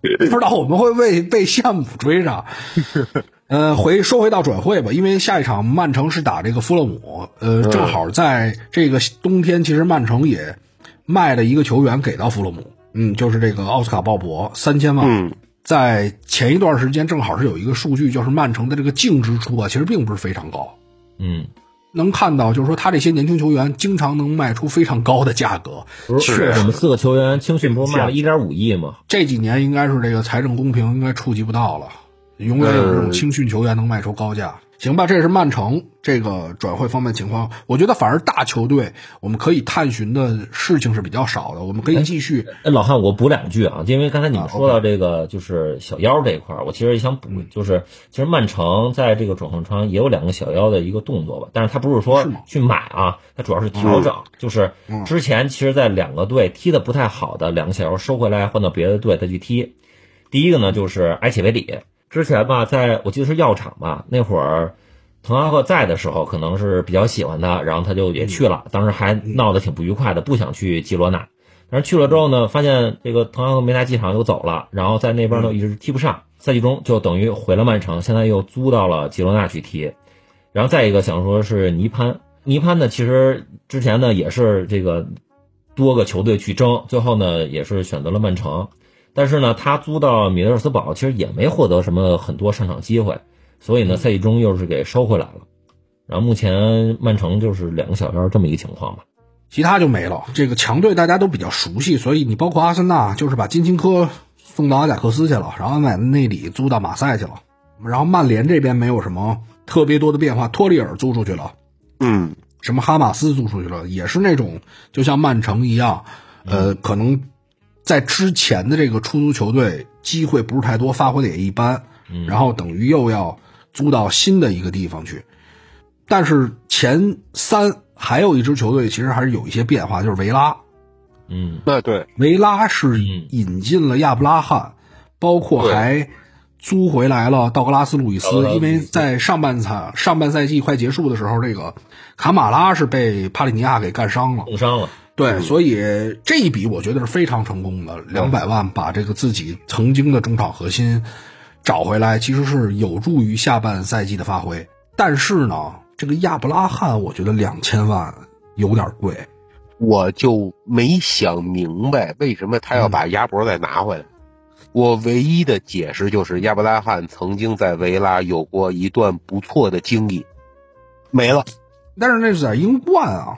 [SPEAKER 2] 不知道我们会不会被羡慕追上。说回到转会吧，因为下一场曼城是打这个富勒姆，正好在这个冬天，其实曼城也卖了一个球员给到富勒姆，就是这个奥斯卡鲍勃3000万。在前一段时间正好是有一个数据，就是曼城的这个净支出啊，其实并不是非常高。能看到就是说他这些年轻球员经常能卖出非常高的价格。
[SPEAKER 4] 是我们4个球员青训不是卖了1.5亿吗？
[SPEAKER 2] 这几年应该是这个财政公平应该触及不到了，永远有这种青训球员能卖出高价。行吧，这是曼城这个转会方面情况。我觉得反而大球队我们可以探寻的事情是比较少的，我们可以继续。
[SPEAKER 4] 老汉，我补2句啊，因为刚才你们说到这个就是小妖这一块，我其实也想补，就是其实曼城在这个转会窗也有2个小妖的一个动作吧，但是他不是说去买啊，他主要是调整，就是之前其实在2个队踢的不太好的2个小妖收回来换到别的队再去踢。第一个呢就是埃切维里。之前吧，在我记得是药厂吧，那会儿滕哈赫在的时候，可能是比较喜欢他，然后他就也去了，当时还闹得挺不愉快的，不想去基罗纳。但是去了之后呢，发现这个滕哈赫没来机场又走了，然后在那边呢一直踢不上，赛季中就等于回了曼城，现在又租到了基罗纳去踢。然后再一个想说是尼潘呢，其实之前呢也是这个多个球队去争，最后呢也是选择了曼城。但是呢，他租到米德尔斯堡，其实也没获得什么很多上场机会，所以呢，赛季中又是给收回来了。然后目前曼城就是2个小妖这么一个情况吧，
[SPEAKER 2] 其他就没了。这个强队大家都比较熟悉，所以你包括阿森纳，就是把金琴科送到阿贾克斯去了，然后买内里租到马赛去了。然后曼联这边没有什么特别多的变化，托里尔租出去了，什么哈马斯租出去了，也是那种就像曼城一样，可能在之前的这个出租球队机会不是太多，发挥的也一般，然后等于又要租到新的一个地方去。但是前3还有一支球队其实还是有一些变化，就是维拉。
[SPEAKER 3] 对，
[SPEAKER 2] 维拉是引进了亚布拉罕，包括还租回来了道格拉斯·路易斯，因为在上半赛季快结束的时候，这个卡马拉是被帕利尼亚给干伤了，对，所以这一笔我觉得是非常成功的，200万把这个自己曾经的中场核心找回来，其实是有助于下半赛季的发挥。但是呢，这个亚布拉罕我觉得2000万有点贵，
[SPEAKER 3] 我就没想明白为什么他要把亚博再拿回来。我唯一的解释就是亚布拉罕曾经在维拉有过一段不错的经历，没了。
[SPEAKER 2] 但是那是在英冠啊，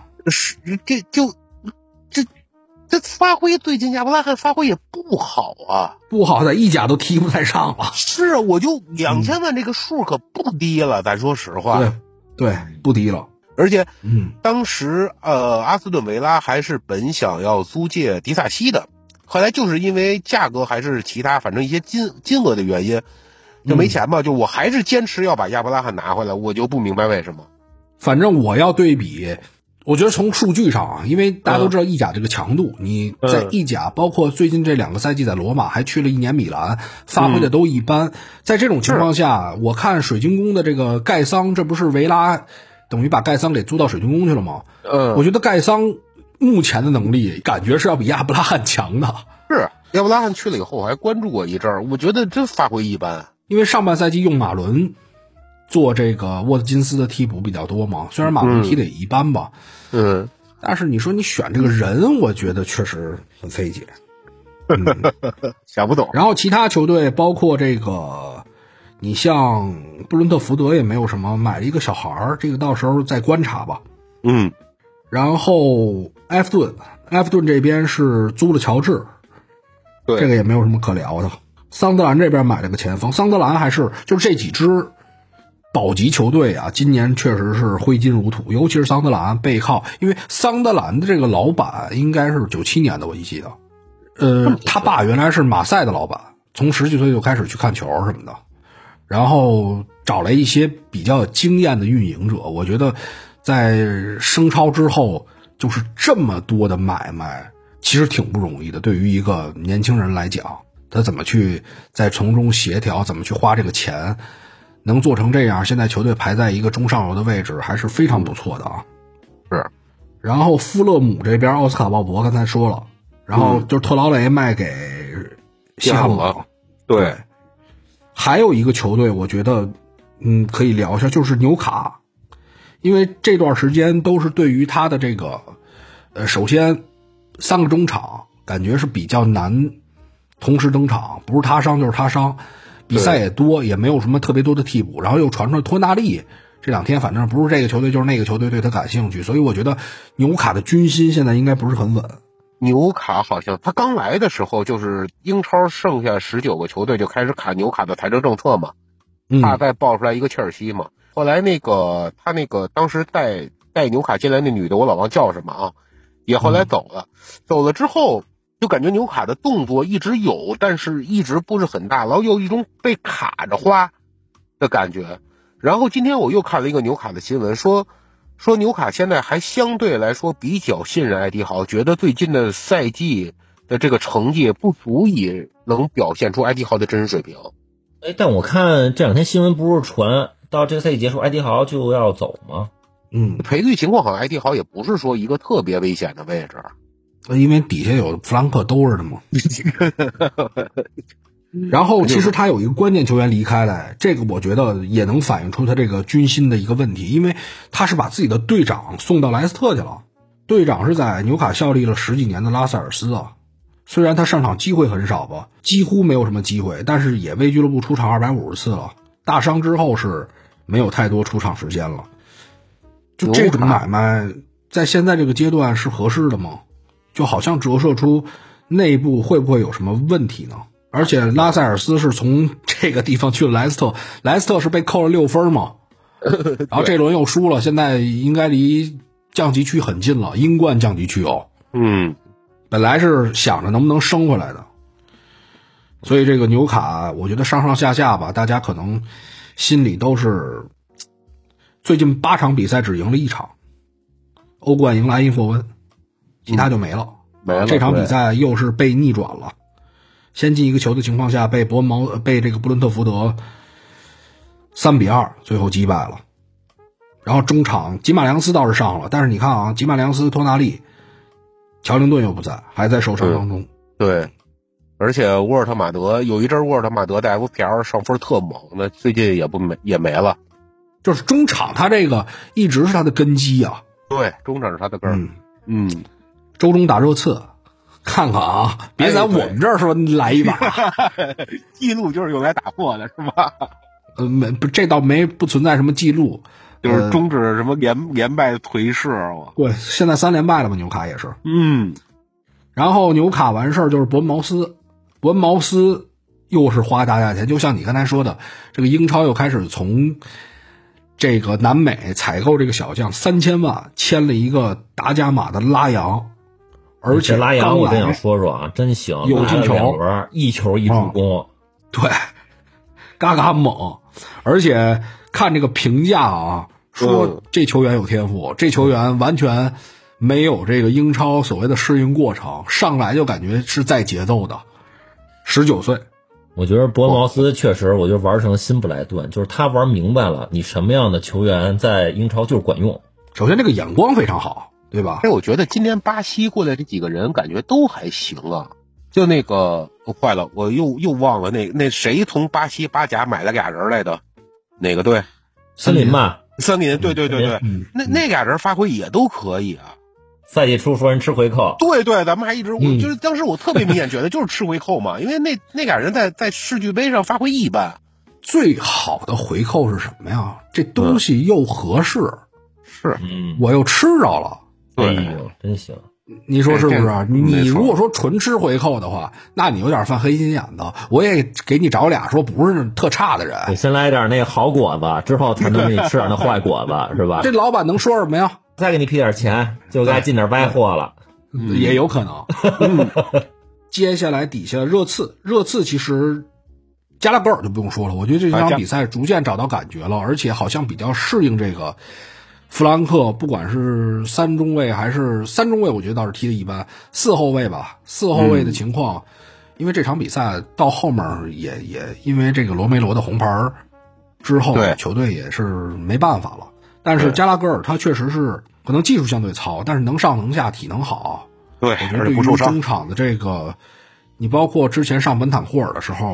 [SPEAKER 3] 这发挥最近亚布拉罕发挥也不好啊，
[SPEAKER 2] 不好，在意甲都踢不太上了。
[SPEAKER 3] 是啊，我就2000万这个数可不低了，咱说实话。
[SPEAKER 2] 对，不低了。
[SPEAKER 3] 而且，当时阿斯顿维拉还是本想要租借迪萨西的，后来就是因为价格还是其他反正一些金额的原因，就没钱嘛，就我还是坚持要把亚布拉罕拿回来，我就不明白为什么。
[SPEAKER 2] 反正我要对比。我觉得从数据上啊，因为大家都知道意甲这个强度，你在意甲包括最近这2个赛季在罗马还去了1年米兰，发挥的都一般。在这种情况下，我看水晶宫的这个盖桑，这不是维拉等于把盖桑给租到水晶宫去了吗？我觉得盖桑目前的能力感觉是要比亚布拉罕强的。
[SPEAKER 3] 是，亚布拉罕去了以后我还关注过一阵儿，我觉得这发挥一般。
[SPEAKER 2] 因为上半赛季用马伦做这个沃特金斯的替补比较多嘛，虽然马伦踢的也一般吧，但是你说你选这个人，我觉得确实很费解，
[SPEAKER 3] 想不懂。
[SPEAKER 2] 然后其他球队包括这个，你像布伦特福德也没有什么，买了一个小孩儿，这个到时候再观察吧。然后埃弗顿这边是租了乔治，
[SPEAKER 3] 对，
[SPEAKER 2] 这个也没有什么可聊的。桑德兰这边买了个前锋，桑德兰还是就是这几支保级球队啊，今年确实是挥金如土，尤其是桑德兰背靠，因为桑德兰的这个老板应该是97年的，我记得，他爸原来是马赛的老板，从10几岁就开始去看球什么的，然后找来一些比较经验的运营者，我觉得在升超之后，就是这么多的买卖，其实挺不容易的，对于一个年轻人来讲，他怎么去在从中协调，怎么去花这个钱。能做成这样，现在球队排在一个中上游的位置，还是非常不错的啊。
[SPEAKER 3] 是，
[SPEAKER 2] 然后富勒姆这边奥斯卡鲍勃刚才说了，然后就是特劳雷卖给西汉姆，
[SPEAKER 3] 对，
[SPEAKER 2] 还有一个球队，我觉得可以聊一下，就是纽卡，因为这段时间都是对于他的这个首先3个中场感觉是比较难同时登场，不是他伤就是他伤，比赛也多，也没有什么特别多的替补，然后又传出来托纳利，这2天反正不是这个球队就是那个球队对他感兴趣，所以我觉得纽卡的军心现在应该不是很稳。
[SPEAKER 3] 纽卡好像他刚来的时候就是英超剩下19个球队就开始砍纽卡的财政政策嘛，他再爆出来一个切尔西嘛，后来他当时带纽卡进来那女的我老忘叫什么啊，也后来走了之后就感觉纽卡的动作一直有，但是一直不是很大，然后有一种被卡着花的感觉。然后今天我又看了一个纽卡的新闻，说纽卡现在还相对来说比较信任艾迪豪，觉得最近的赛季的这个成绩不足以能表现出艾迪豪的真实水平。
[SPEAKER 4] 但我看这2天新闻不是传到这个赛季结束艾迪豪就要走吗？
[SPEAKER 3] 赔率情况好像艾迪豪也不是说一个特别危险的位置，
[SPEAKER 2] 因为底下有弗兰克兜着的嘛。然后其实他有一个关键球员离开了，这个我觉得也能反映出他这个军心的一个问题，因为他是把自己的队长送到莱斯特去了。队长是在纽卡效力了10几年的拉塞尔斯啊，虽然他上场机会很少吧，几乎没有什么机会，但是也为俱乐部出场250次了。大伤之后是没有太多出场时间了。就这种买卖在现在这个阶段是合适的吗？就好像折射出内部会不会有什么问题呢？而且拉塞尔斯是从这个地方去了莱斯特，莱斯特是被扣了6分嘛，然后这轮又输了，现在应该离降级区很近了，英冠降级区哦。本来是想着能不能升回来的，所以这个纽卡我觉得上上下下吧，大家可能心里都是最近8场比赛只赢了1场，欧冠赢了埃因霍温，其他就没了。这场比赛又是被逆转了。先进一个球的情况下被这个布伦特福德3-2最后击败了。然后中场吉马良斯倒是上了，但是你看啊，吉马良斯、托纳利、乔灵顿又不在，还在受伤当中。
[SPEAKER 3] 对，而且沃尔特马德有一阵沃尔特马德在 FPL 上分特猛，那最近也没了。
[SPEAKER 2] 就是中场他这个一直是他的根基啊。
[SPEAKER 3] 对，中场是他的根。
[SPEAKER 2] 周中打热刺。看看啊，别在我们这儿说来一把，
[SPEAKER 3] 记录就是用来打破的，是吧？
[SPEAKER 2] 这倒不存在什么记录，
[SPEAKER 3] 就是终止什么连败的颓势。
[SPEAKER 2] 对，现在3连败了嘛，纽卡也是。然后纽卡完事儿就是伯恩茅斯又是花大价钱，就像你刚才说的，这个英超又开始从这个南美采购这个小将，3000万签了一个达伽马的拉扬。而且
[SPEAKER 4] 拉扬我真想说说啊，真行，
[SPEAKER 2] 有进球
[SPEAKER 4] ，1球1助攻，
[SPEAKER 2] 对，嘎猛。而且看这个评价啊，说这球员有天赋，这球员完全没有这个英超所谓的适应过程，上来就感觉是在节奏的。19岁，
[SPEAKER 4] 我觉得伯恩茅斯确实，我就玩成辛普莱顿，就是他玩明白了，你什么样的球员在英超就是管用。
[SPEAKER 2] 首先这个眼光非常好。对吧？
[SPEAKER 3] 我觉得今年巴西过来这几个人感觉都还行啊。就那个坏了，我又忘了那谁从巴西巴甲买了俩人来的，哪个队？
[SPEAKER 4] 森林吧。
[SPEAKER 3] 森林，对，那俩人发挥也都可以啊。
[SPEAKER 4] 赛季初说人吃回扣，
[SPEAKER 3] 对，咱们还一直就是当时我特别明显觉得就是吃回扣嘛，因为那俩人在世俱杯上发挥一般。
[SPEAKER 2] 最好的回扣是什么呀？这东西又合适，
[SPEAKER 3] 是，
[SPEAKER 2] 我又吃着了。
[SPEAKER 4] 哎呦，真行！
[SPEAKER 2] 你说是不是？你如果说纯吃回扣的话，那你有点犯黑心眼子。我也给你找俩说不是特差的人。
[SPEAKER 4] 你先来点那个好果子，之后才能给你吃点那坏果子，是吧？
[SPEAKER 2] 这老板能说什么呀？
[SPEAKER 4] 再给你批点钱，就该进点歪货了。
[SPEAKER 2] 也有可能。接下来底下热刺其实加拉格尔就不用说了，我觉得这场比赛逐渐找到感觉了，而且好像比较适应这个。弗兰克不管是3中卫还是3中卫，我觉得倒是踢的一般。4后卫吧，4后卫的情况，因为这场比赛到后面也因为这个罗梅罗的红牌之后，球队也是没办法了。但是加拉格尔他确实是可能技术相对糙，但是能上能下，体能好。
[SPEAKER 3] 对，
[SPEAKER 2] 我觉得对于中场的这个，你包括之前上本坦库尔的时候，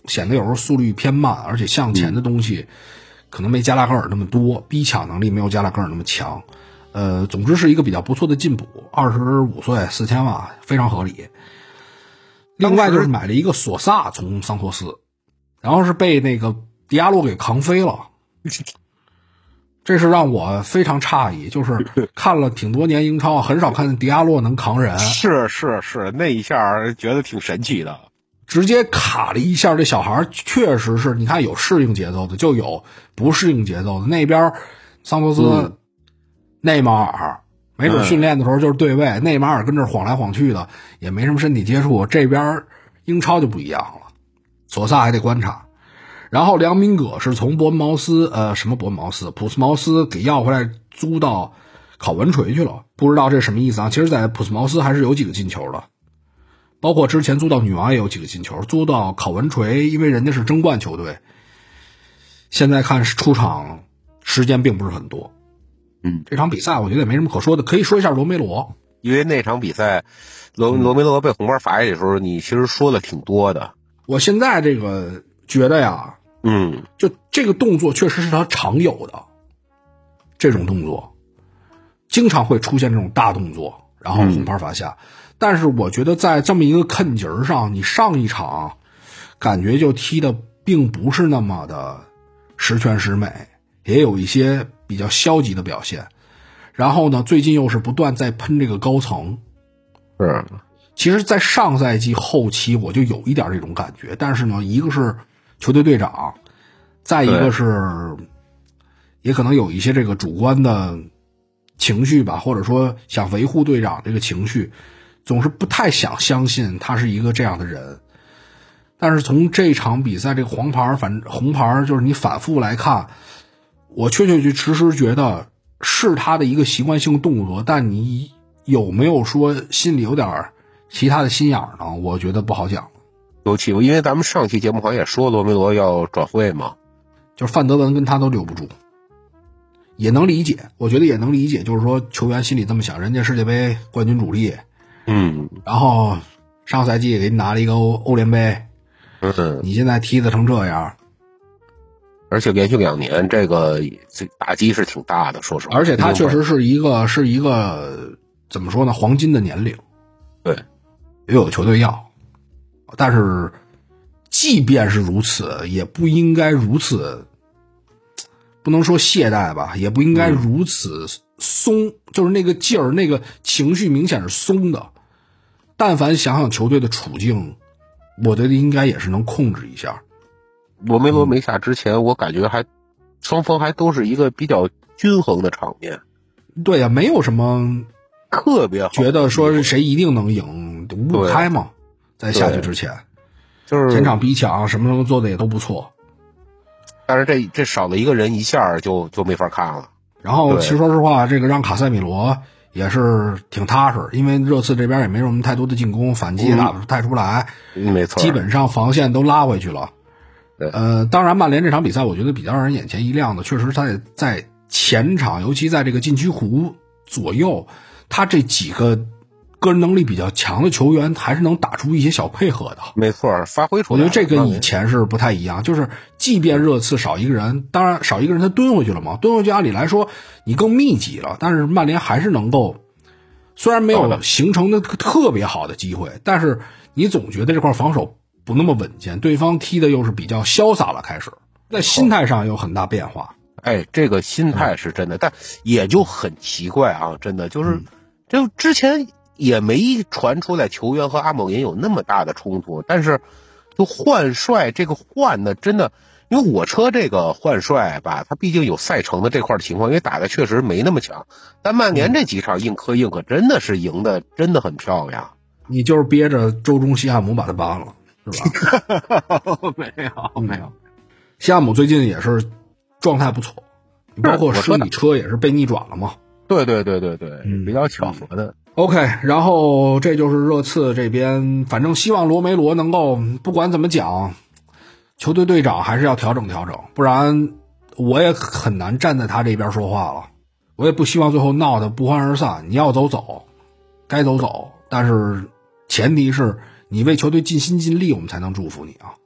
[SPEAKER 2] 显得有时候速率偏慢，而且向前的东西可能没加拉格尔那么多，逼抢能力没有加拉格尔那么强。总之是一个比较不错的进补，25岁4000万非常合理。另外就是买了一个索萨从桑托斯，然后是被那个迪亚洛给扛飞了。这是让我非常诧异，就是看了挺多年英超，很少看见迪亚洛能扛人。
[SPEAKER 3] 是，那一下觉得挺神奇的，
[SPEAKER 2] 直接卡了一下。这小孩确实是，你看有适应节奏的，就有不适应节奏的。那边桑托斯、内马尔没准训练的时候就是对位，内马尔跟这晃来晃去的，也没什么身体接触。这边英超就不一样了，索萨还得观察。然后梁明葛是从普斯茅斯给要回来租到考文垂去了，不知道这什么意思啊？其实在普斯茅斯还是有几个进球的，包括之前租到女王也有几个进球，租到考文垂因为人家是争冠球队，现在看出场时间并不是很多。这场比赛我觉得也没什么可说的，可以说一下罗梅罗，
[SPEAKER 3] 因为那场比赛罗梅罗被红牌罚下去的时候，你其实说了挺多的。
[SPEAKER 2] 我现在这个觉得呀，就这个动作确实是他常有的，这种动作经常会出现这种大动作，然后红牌罚下。但是我觉得在这么一个坎节上，你上一场感觉就踢的并不是那么的十全十美，也有一些比较消极的表现。然后呢，最近又是不断在喷这个高层。其实在上赛季后期我就有一点这种感觉，但是呢，一个是球队队长，再一个是也可能有一些这个主观的情绪吧，或者说想维护队长这个情绪，总是不太想相信他是一个这样的人。但是从这场比赛这个红牌就是你反复来看，我确实觉得是他的一个习惯性动作，但你有没有说心里有点其他的心眼呢？我觉得不好讲。
[SPEAKER 3] 尤其因为咱们上期节目好像也说罗梅罗要转会嘛，
[SPEAKER 2] 就是范德文跟他都留不住，也能理解，我觉得也能理解，就是说球员心里这么想，人家世界杯冠军主力，然后上赛季也给你拿了一个欧联杯，你现在踢得成这样，
[SPEAKER 3] 而且连续2年，这打击是挺大的，说实话。
[SPEAKER 2] 而且他确实是一个怎么说呢，黄金的年龄，
[SPEAKER 3] 对，
[SPEAKER 2] 也有球队要。但是即便是如此，也不应该如此，不能说懈怠吧，也不应该如此松，就是那个劲儿，那个情绪明显是松的。但凡想想球队的处境，我觉得应该也是能控制一下。
[SPEAKER 3] 罗梅罗没下之前，我感觉双方还都是一个比较均衡的场面。
[SPEAKER 2] 对呀，没有什么
[SPEAKER 3] 特别好
[SPEAKER 2] 觉得说是谁一定能赢，五不开嘛。在下去之前，
[SPEAKER 3] 就是
[SPEAKER 2] 前场逼抢什么做的也都不错，
[SPEAKER 3] 但是这少了一个人，一下就没法看了。
[SPEAKER 2] 然后其实说实话，这个让卡塞米罗也是挺踏实，因为热刺这边也没什么太多的进攻，反击也打不太出来，
[SPEAKER 3] 没错，
[SPEAKER 2] 基本上防线都拉回去了。当然曼联这场比赛我觉得比较让人眼前一亮的，确实他在前场，尤其在这个禁区弧左右，他这几个个人能力比较强的球员还是能打出一些小配合的，
[SPEAKER 3] 没错，发挥出来。
[SPEAKER 2] 我觉得这跟以前是不太一样，就是即便热刺少一个人，当然少一个人他蹲回去了嘛，蹲回去按理来说你更密集了，但是曼联还是能够，虽然没有形成的特别好的机会，但是你总觉得这块防守不那么稳健，对方踢的又是比较潇洒了，开始在心态上有很大变化。
[SPEAKER 3] 这个心态是真的，但也就很奇怪啊，真的就是就之前也没传出来球员和阿莫林有那么大的冲突，但是就换帅这个换的真的，因为我车这个换帅吧，他毕竟有赛程的这块的情况，因为打的确实没那么强，但曼联这几场硬磕真的是赢的真的很漂亮。
[SPEAKER 2] 你就是憋着周中西汉姆把他扒了是吧？
[SPEAKER 3] 没有，
[SPEAKER 2] 西汉姆最近也是状态不错，包括是你车也是被逆转了嘛。
[SPEAKER 3] 对，比较巧合的。
[SPEAKER 2] OK， 然后这就是热刺这边，反正希望罗梅罗能够不管怎么讲，球队队长还是要调整调整，不然我也很难站在他这边说话了。我也不希望最后闹得不欢而散，你要走，该走，但是前提是你为球队尽心尽力，我们才能祝福你啊。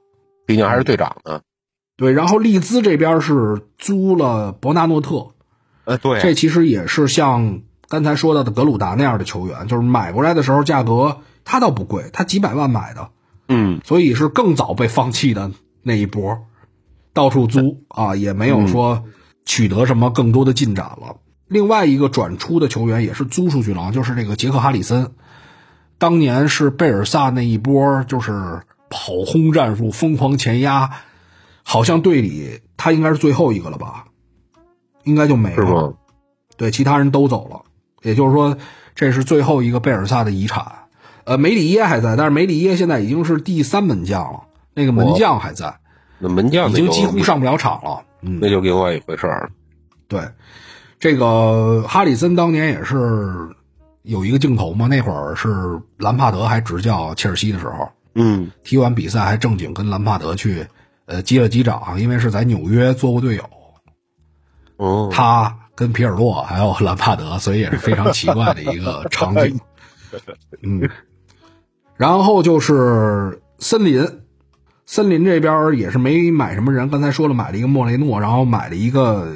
[SPEAKER 3] 毕竟还是队长呢。
[SPEAKER 2] 对，然后利兹这边是租了伯纳诺特，
[SPEAKER 3] 对，
[SPEAKER 2] 这其实也是像刚才说到的格鲁达那样的球员，就是买过来的时候价格他倒不贵，他几百万买的，所以是更早被放弃的那一波，到处租啊，也没有说取得什么更多的进展了。另外一个转出的球员也是租出去了，就是这个杰克哈里森，当年是贝尔萨那一波就是跑轰战术疯狂前压，好像队里他应该是最后一个了吧，应该就没了，对，其他人都走了，也就是说这是最后一个贝尔萨的遗产。梅里耶还在，但是梅里耶现在已经是第3门将了，那个门将还在，
[SPEAKER 3] 那门将
[SPEAKER 2] 已经几乎上不了场了，
[SPEAKER 3] 那就另外一回事了。
[SPEAKER 2] 对，这个哈里森当年也是有一个镜头嘛，那会儿是兰帕德还执教切尔西的时候，踢完比赛还正经跟兰帕德去击了击掌，因为是在纽约做过队友，他跟皮尔洛还有兰帕德，所以也是非常奇怪的一个场景。然后就是森林这边也是没买什么人，刚才说了买了一个莫雷诺，然后买了一个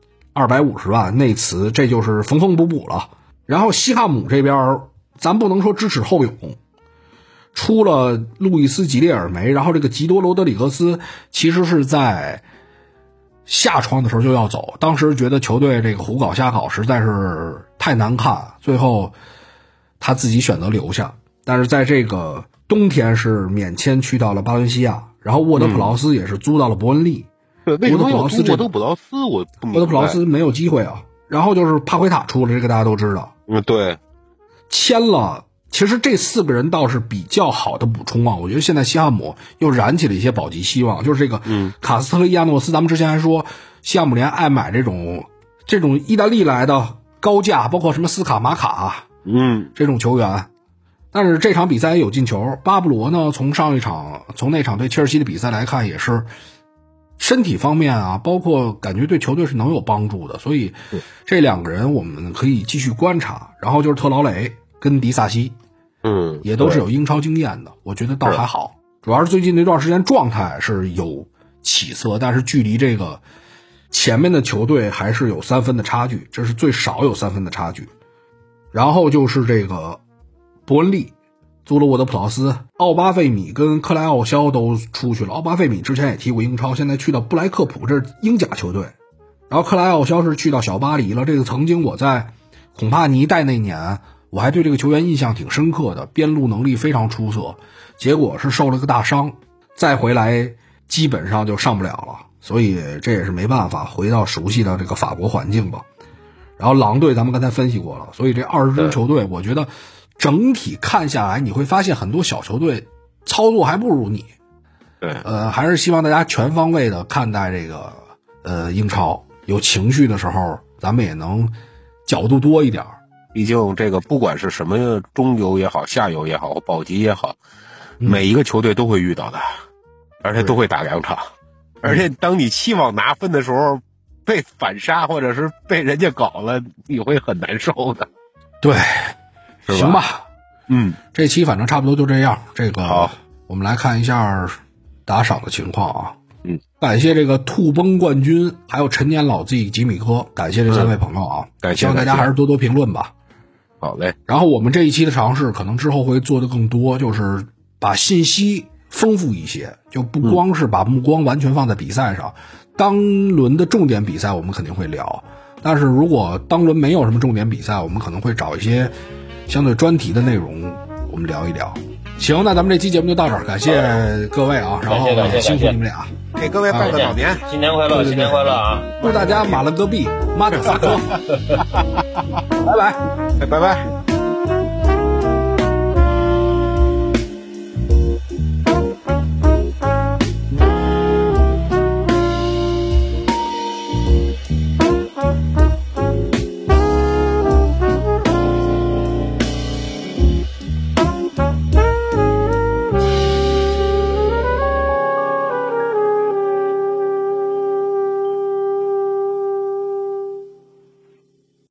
[SPEAKER 2] 250万内茨，这就是缝缝补补了。然后西汉姆这边咱不能说知耻后勇，出了路易斯吉列尔梅，然后这个吉多罗德里格斯其实是在下窗的时候就要走，当时觉得球队这个胡搞瞎搞实在是太难看，最后他自己选择留下，但是在这个冬天是免签去到了巴伦西亚，然后沃德普劳斯也是租到了伯恩利。
[SPEAKER 3] 沃德普劳斯我不明白，
[SPEAKER 2] 沃德普劳斯没有机会啊。然后就是帕奎塔出了，这个大家都知道。
[SPEAKER 3] 对，
[SPEAKER 2] 签了。其实这4个人倒是比较好的补充啊，我觉得现在西汉姆又燃起了一些保级希望，就是这个卡斯特利亚诺斯，咱们之前还说西汉姆联爱买这种意大利来的高价，包括什么斯卡马卡，这种球员。但是这场比赛也有进球，巴布罗呢从那场对切尔西的比赛来看，也是身体方面啊，包括感觉对球队是能有帮助的，所以这2个人我们可以继续观察。然后就是特劳雷跟迪萨西，也都是有英超经验的，我觉得倒还好。主要是最近那段时间状态是有起色，但是距离这个前面的球队还是有3分的差距，这是最少有3分的差距。然后就是这个伯恩利租了沃德普劳斯，奥巴费米跟克莱奥肖都出去了。奥巴费米之前也踢过英超，现在去到布莱克普，这是英甲球队。然后克莱奥肖是去到小巴黎了，这个曾经我在孔帕尼带那年我还对这个球员印象挺深刻的，边路能力非常出色，结果是受了个大伤，再回来基本上就上不了了，所以这也是没办法，回到熟悉的这个法国环境吧。然后狼队咱们刚才分析过了，所以这20支球队我觉得整体看下来，你会发现很多小球队操作还不如你。
[SPEAKER 3] 对，
[SPEAKER 2] 还是希望大家全方位的看待这个英超，有情绪的时候咱们也能角度多一点。
[SPEAKER 3] 毕竟这个不管是什么中游也好，下游也好，保级也好，每一个球队都会遇到的，而且都会打2场。而且当你期望拿分的时候被反杀，或者是被人家搞了，你会很难受的。
[SPEAKER 2] 对，
[SPEAKER 3] 行
[SPEAKER 2] 吧。这期反正差不多就这样。这个
[SPEAKER 3] 好，
[SPEAKER 2] 我们来看一下打赏的情况啊。感谢这个兔崩冠军，还有陈年老 Z 吉米哥，感谢这3位朋友啊。
[SPEAKER 3] 感谢，
[SPEAKER 2] 希望大家还是多多评论吧。
[SPEAKER 3] 好嘞。
[SPEAKER 2] 然后我们这一期的尝试可能之后会做的更多，就是把信息丰富一些，就不光是把目光完全放在比赛上。当轮的重点比赛我们肯定会聊，但是如果当轮没有什么重点比赛，我们可能会找一些相对专题的内容我们聊一聊。行，那咱们这期节目就到这儿，感谢各位啊，然后也辛苦你们俩，
[SPEAKER 3] 给各位拜个早年，
[SPEAKER 4] 新年快乐，新年快乐啊！
[SPEAKER 2] 祝大家马了个币，马德萨克，拜拜，
[SPEAKER 3] 拜拜。